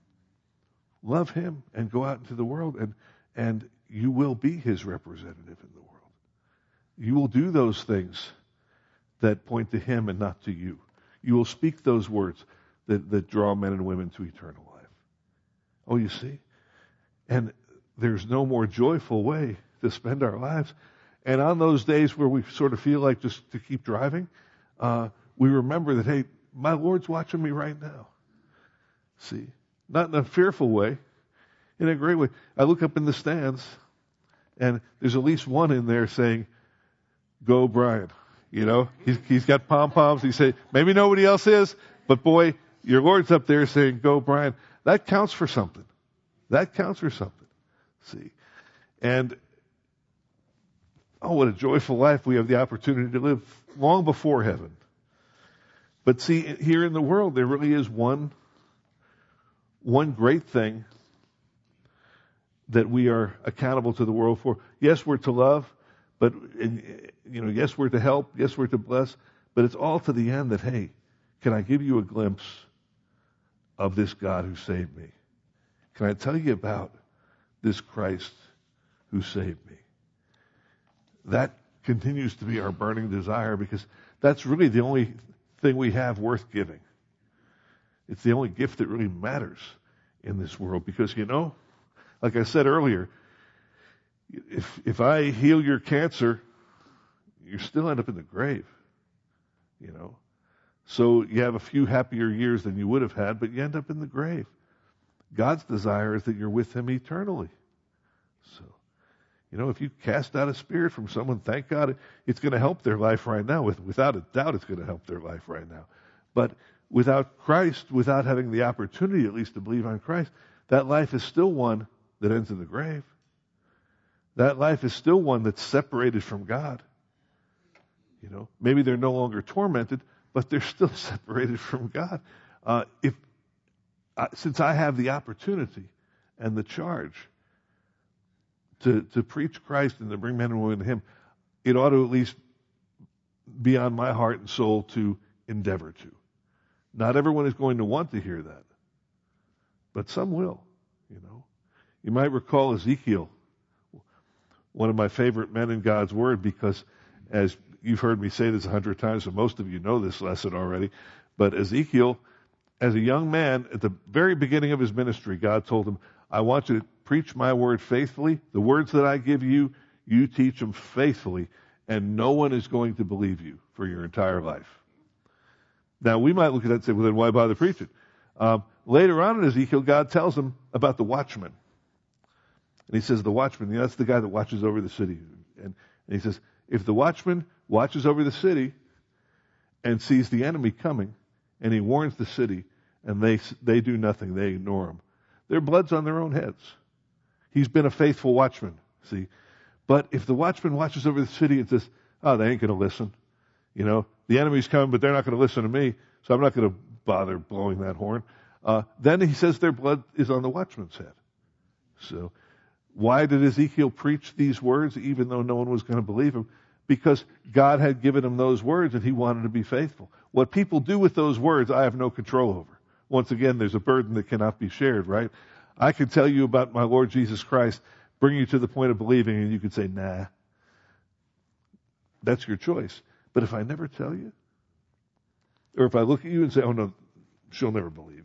Love Him and go out into the world, and and you will be His representative in the world. You will do those things that point to Him and not to you. You will speak those words that, that draw men and women to eternal life. Oh, you see? And there's no more joyful way to spend our lives. And on those days where we sort of feel like just to keep driving, uh, we remember that, hey, my Lord's watching me right now. See? Not in a fearful way, in a great way. I look up in the stands, and there's at least one in there saying, Go Brian. You know, he's, he's got pom-poms. He say, maybe nobody else is, but boy, your Lord's up there saying, go Brian. That counts for something. That counts for something. See? And, oh, what a joyful life we have the opportunity to live long before heaven. But see, here in the world, there really is one, one great thing that we are accountable to the world for. Yes, we're to love, but, you know, yes, we're to help, yes, we're to bless, but it's all to the end that, hey, can I give you a glimpse of this God who saved me? Can I tell you about this Christ who saved me? That continues to be our burning desire, because that's really the only thing we have worth giving. It's the only gift that really matters in this world, because, you know, like I said earlier, if if I heal your cancer, you still end up in the grave, you know. So you have a few happier years than you would have had, but you end up in the grave. God's desire is that you're with him eternally. So, you know, if you cast out a spirit from someone, thank God, it's going to help their life right now. With, without a doubt, it's going to help their life right now. But without Christ, without having the opportunity at least to believe on Christ, that life is still one that ends in the grave. That life is still one that's separated from God. You know, maybe they're no longer tormented, but they're still separated from God. Uh, if uh, since I have the opportunity and the charge to to preach Christ and to bring men and women to Him, it ought to at least be on my heart and soul to endeavor to. Not everyone is going to want to hear that, but some will. You know, you might recall Ezekiel, one of my favorite men in God's Word, because as you've heard me say this a hundred times, so most of you know this lesson already, but Ezekiel, as a young man, at the very beginning of his ministry, God told him, I want you to preach my word faithfully. The words that I give you, you teach them faithfully, and no one is going to believe you for your entire life. Now, we might look at that and say, well, then why bother preaching? Um, later on in Ezekiel, God tells him about the watchman. And he says, the watchman, you know, that's the guy that watches over the city. And, and he says, if the watchman watches over the city and sees the enemy coming, and he warns the city, and they they do nothing, they ignore him, their blood's on their own heads. He's been a faithful watchman, see. But if the watchman watches over the city and says, oh, they ain't going to listen. You know, the enemy's coming, but they're not going to listen to me, so I'm not going to bother blowing that horn. Uh, then he says their blood is on the watchman's head. So why did Ezekiel preach these words even though no one was going to believe him? Because God had given him those words and he wanted to be faithful. What people do with those words, I have no control over. Once again, there's a burden that cannot be shared, right? I could tell you about my Lord Jesus Christ, bring you to the point of believing, and you could say, nah. That's your choice. But if I never tell you, or if I look at you and say, oh no, she'll never believe.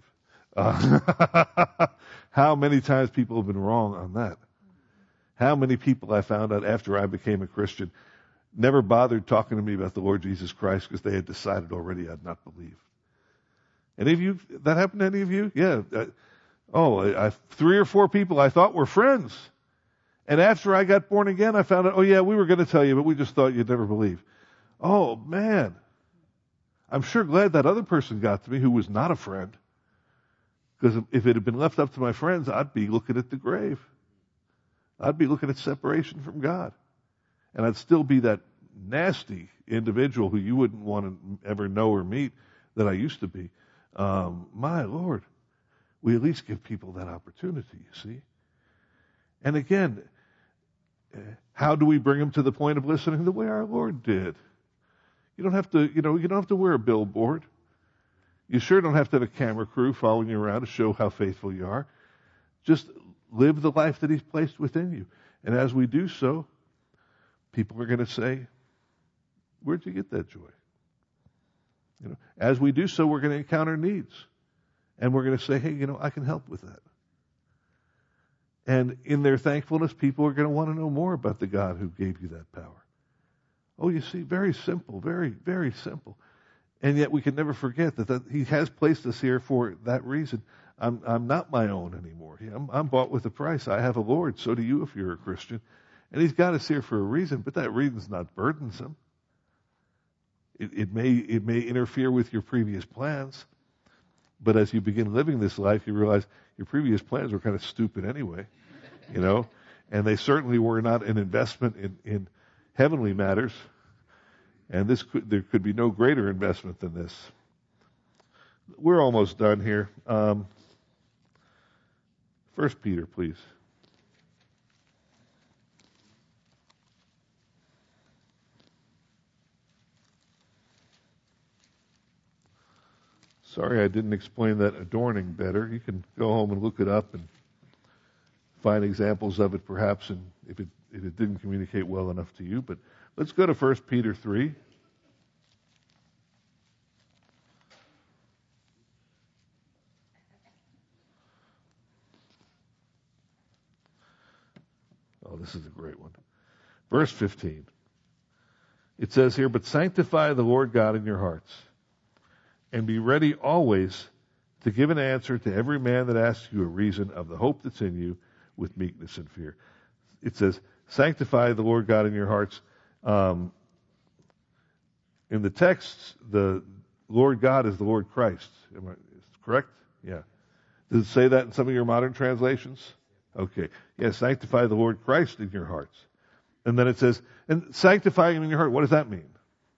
Uh, how many times people have been wrong on that? How many people I found out after I became a Christian never bothered talking to me about the Lord Jesus Christ because they had decided already I'd not believe. Any of you, that happened to any of you? Yeah. I, oh, I, I, three or four people I thought were friends. And after I got born again, I found out, oh yeah, we were going to tell you, but we just thought you'd never believe. Oh man. I'm sure glad that other person got to me who was not a friend. Because if it had been left up to my friends, I'd be looking at the grave. I'd be looking at separation from God. And I'd still be that nasty individual who you wouldn't want to ever know or meet that I used to be. Um, my Lord, we at least give people that opportunity, you see. And again, how do we bring them to the point of listening? The way our Lord did. You don't have to, you know, you don't have to wear a billboard. You sure don't have to have a camera crew following you around to show how faithful you are. Just live the life that He's placed within you. And as we do so, people are going to say, where'd you get that joy? You know, as we do so, we're going to encounter needs. And we're going to say, hey, you know, I can help with that. And in their thankfulness, people are going to want to know more about the God who gave you that power. Oh, you see, very simple, very, very simple. And yet we can never forget that, that He has placed us here for that reason. I'm, I'm not my own anymore. I'm, I'm bought with a price. I have a Lord. So do you if you're a Christian. And He's got us here for a reason, but that reason's not burdensome. It, it may it may interfere with your previous plans, but as you begin living this life, you realize your previous plans were kind of stupid anyway, you know, and they certainly were not an investment in, in heavenly matters. And this could, there could be no greater investment than this. We're almost done here. Um, First Peter, please. Sorry I didn't explain that adorning better. You can go home and look it up and find examples of it perhaps, and if it if it didn't communicate well enough to you. But let's go to First Peter three. Oh, this is a great one. Verse fifteen. It says here, "But sanctify the Lord God in your hearts, and be ready always to give an answer to every man that asks you a reason of the hope that's in you with meekness and fear." It says, sanctify the Lord God in your hearts. Um, in the text, the Lord God is the Lord Christ. Am I correct? Yeah. Does it say that in some of your modern translations? Okay. Yeah, sanctify the Lord Christ in your hearts. And then it says, and sanctifying him in your heart, what does that mean?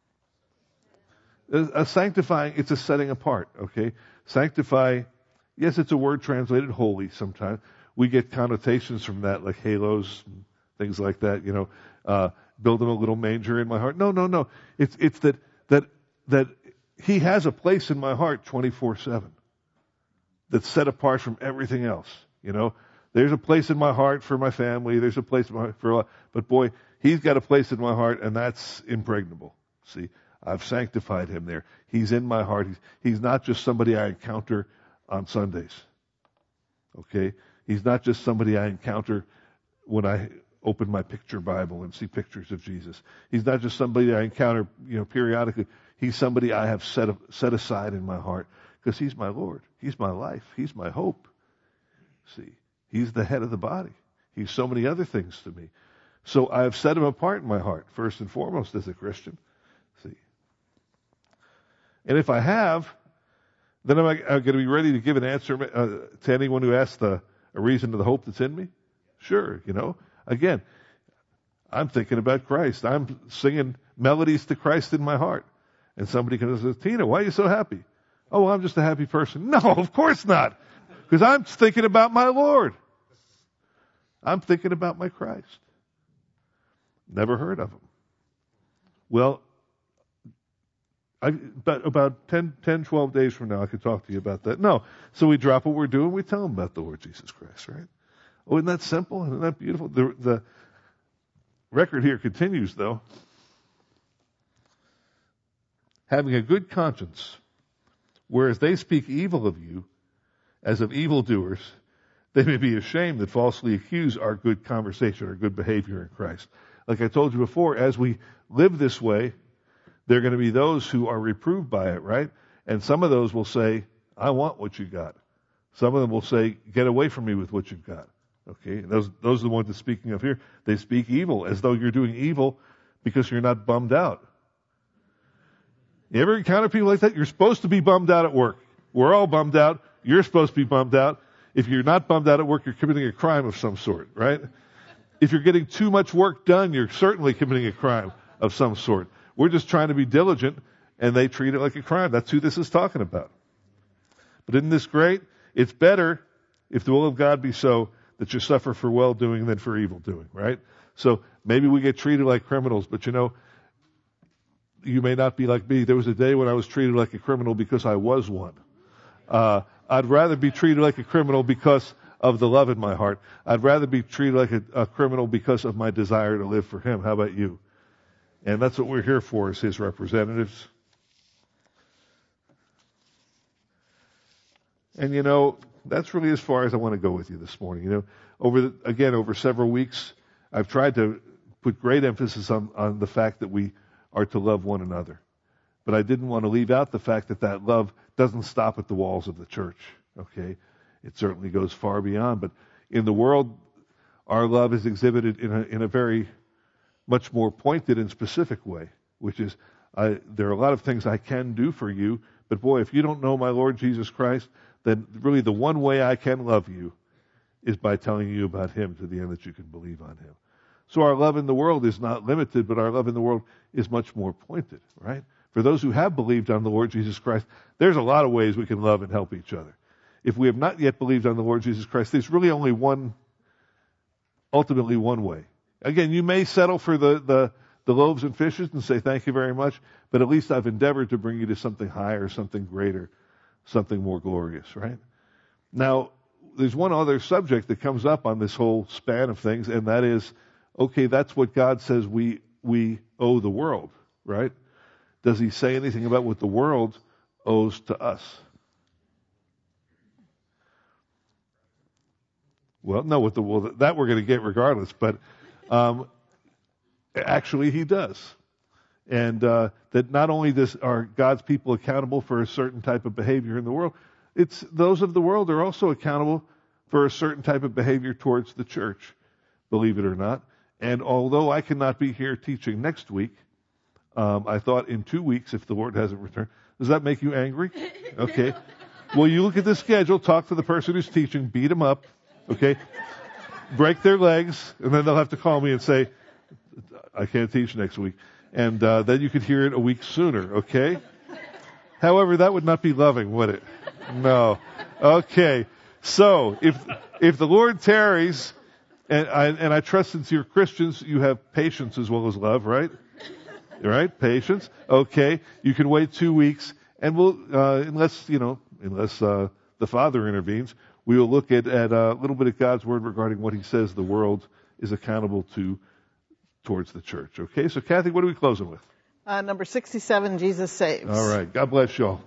A sanctifying, it's a setting apart, okay? Sanctify, yes, it's a word translated holy sometimes. We get connotations from that, like halos and things like that, you know, uh, building a little manger in my heart. No, no, no. It's it's that that that he has a place in my heart twenty-four seven that's set apart from everything else, you know. There's a place in my heart for my family. There's a place in my heart for, but boy, he's got a place in my heart, and that's impregnable. See, I've sanctified him there. He's in my heart. He's, he's not just somebody I encounter on Sundays. Okay? He's not just somebody I encounter when I open my picture Bible and see pictures of Jesus. He's not just somebody I encounter, you know, periodically. He's somebody I have set set aside in my heart because he's my Lord. He's my life. He's my hope. See, he's the head of the body. He's so many other things to me. So I have set him apart in my heart, first and foremost, as a Christian. See. And if I have, then am I, am I going to be ready to give an answer uh, to anyone who asks the, a reason to the hope that's in me? Sure, you know. Again, I'm thinking about Christ. I'm singing melodies to Christ in my heart. And somebody comes and says, Tina, why are you so happy? Oh, I'm just a happy person. No, of course not. Because I'm thinking about my Lord. I'm thinking about my Christ. Never heard of him. Well, I, but about ten, ten, twelve days from now, I could talk to you about that. No. So we drop what we're doing. We tell them about the Lord Jesus Christ, right? Oh, isn't that simple? Isn't that beautiful? The, the record here continues, though. Having a good conscience, whereas they speak evil of you, as of evildoers, they may be ashamed that falsely accuse our good conversation, our good behavior in Christ. Like I told you before, as we live this way, there are going to be those who are reproved by it, right? And some of those will say, I want what you got. Some of them will say, get away from me with what you've got. Okay, those those are the ones that's speaking of here. They speak evil as though you're doing evil because you're not bummed out. You ever encounter people like that? You're supposed to be bummed out at work. We're all bummed out. You're supposed to be bummed out. If you're not bummed out at work, you're committing a crime of some sort, right? If you're getting too much work done, you're certainly committing a crime of some sort. We're just trying to be diligent, and they treat it like a crime. That's who this is talking about. But isn't this great? It's better, if the will of God be so, that you suffer for well-doing than for evil-doing, right? So maybe we get treated like criminals, but you know, you may not be like me. There was a day when I was treated like a criminal because I was one. Uh, I'd rather be treated like a criminal because of the love in my heart. I'd rather be treated like a, a criminal because of my desire to live for him. How about you? And that's what we're here for as his representatives. And you know, that's really as far as I want to go with you this morning. You know, over the, again, over several weeks, I've tried to put great emphasis on, on the fact that we are to love one another. But I didn't want to leave out the fact that that love doesn't stop at the walls of the church. Okay? It certainly goes far beyond. But in the world, our love is exhibited in a, in a very much more pointed and specific way, which is I, there are a lot of things I can do for you, but boy, if you don't know my Lord Jesus Christ, then really the one way I can love you is by telling you about him to the end that you can believe on him. So our love in the world is not limited, but our love in the world is much more pointed, right? For those who have believed on the Lord Jesus Christ, there's a lot of ways we can love and help each other. If we have not yet believed on the Lord Jesus Christ, there's really only one, ultimately one way. Again, you may settle for the, the, the loaves and fishes and say thank you very much, but at least I've endeavored to bring you to something higher, something greater, something more glorious, right? Now, there's one other subject that comes up on this whole span of things, and that is, okay, that's what God says we we owe the world, right? Does he say anything about what the world owes to us? Well, no, what the well, that we're going to get regardless, but um, actually he does. And uh, that not only does, are God's people accountable for a certain type of behavior in the world, it's those of the world are also accountable for a certain type of behavior towards the church, believe it or not. And although I cannot be here teaching next week, um, I thought in two weeks, if the Lord hasn't returned, does that make you angry? Okay. Well, you look at the schedule, talk to the person who's teaching, beat them up, okay? Break their legs, and then they'll have to call me and say, I can't teach next week. And uh, then you could hear it a week sooner, okay? However, that would not be loving, would it? No. Okay. So, if if the Lord tarries, and I, and I trust since you're Christians, you have patience as well as love, right? Right? Patience. Okay. You can wait two weeks, and we'll, uh, unless, you know, unless uh, the Father intervenes, we will look at, at a little bit of God's Word regarding what he says the world is accountable to towards the church. Okay? So, Kathy, what are we closing with? Uh, number sixty-seven, Jesus Saves. All right. God bless you all.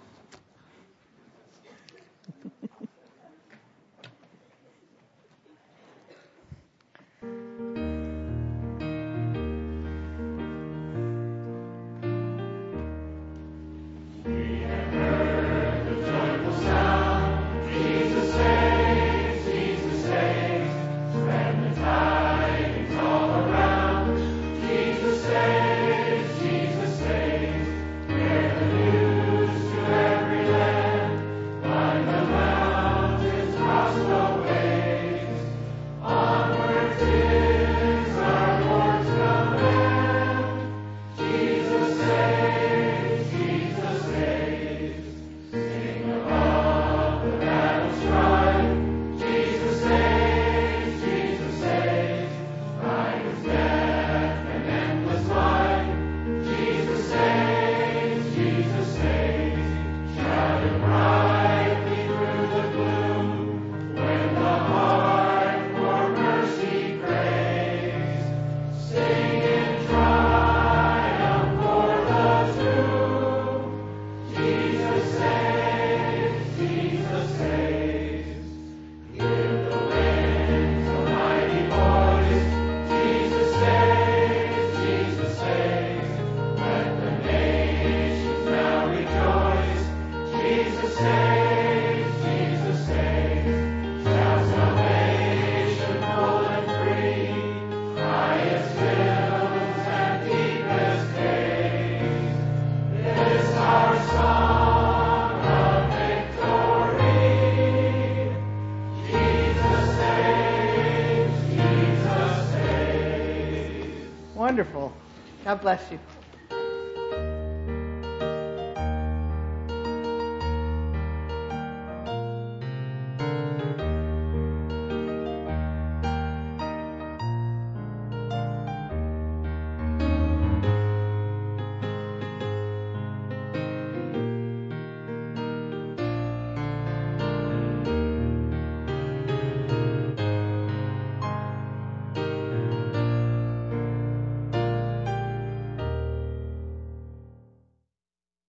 Wonderful. God bless you.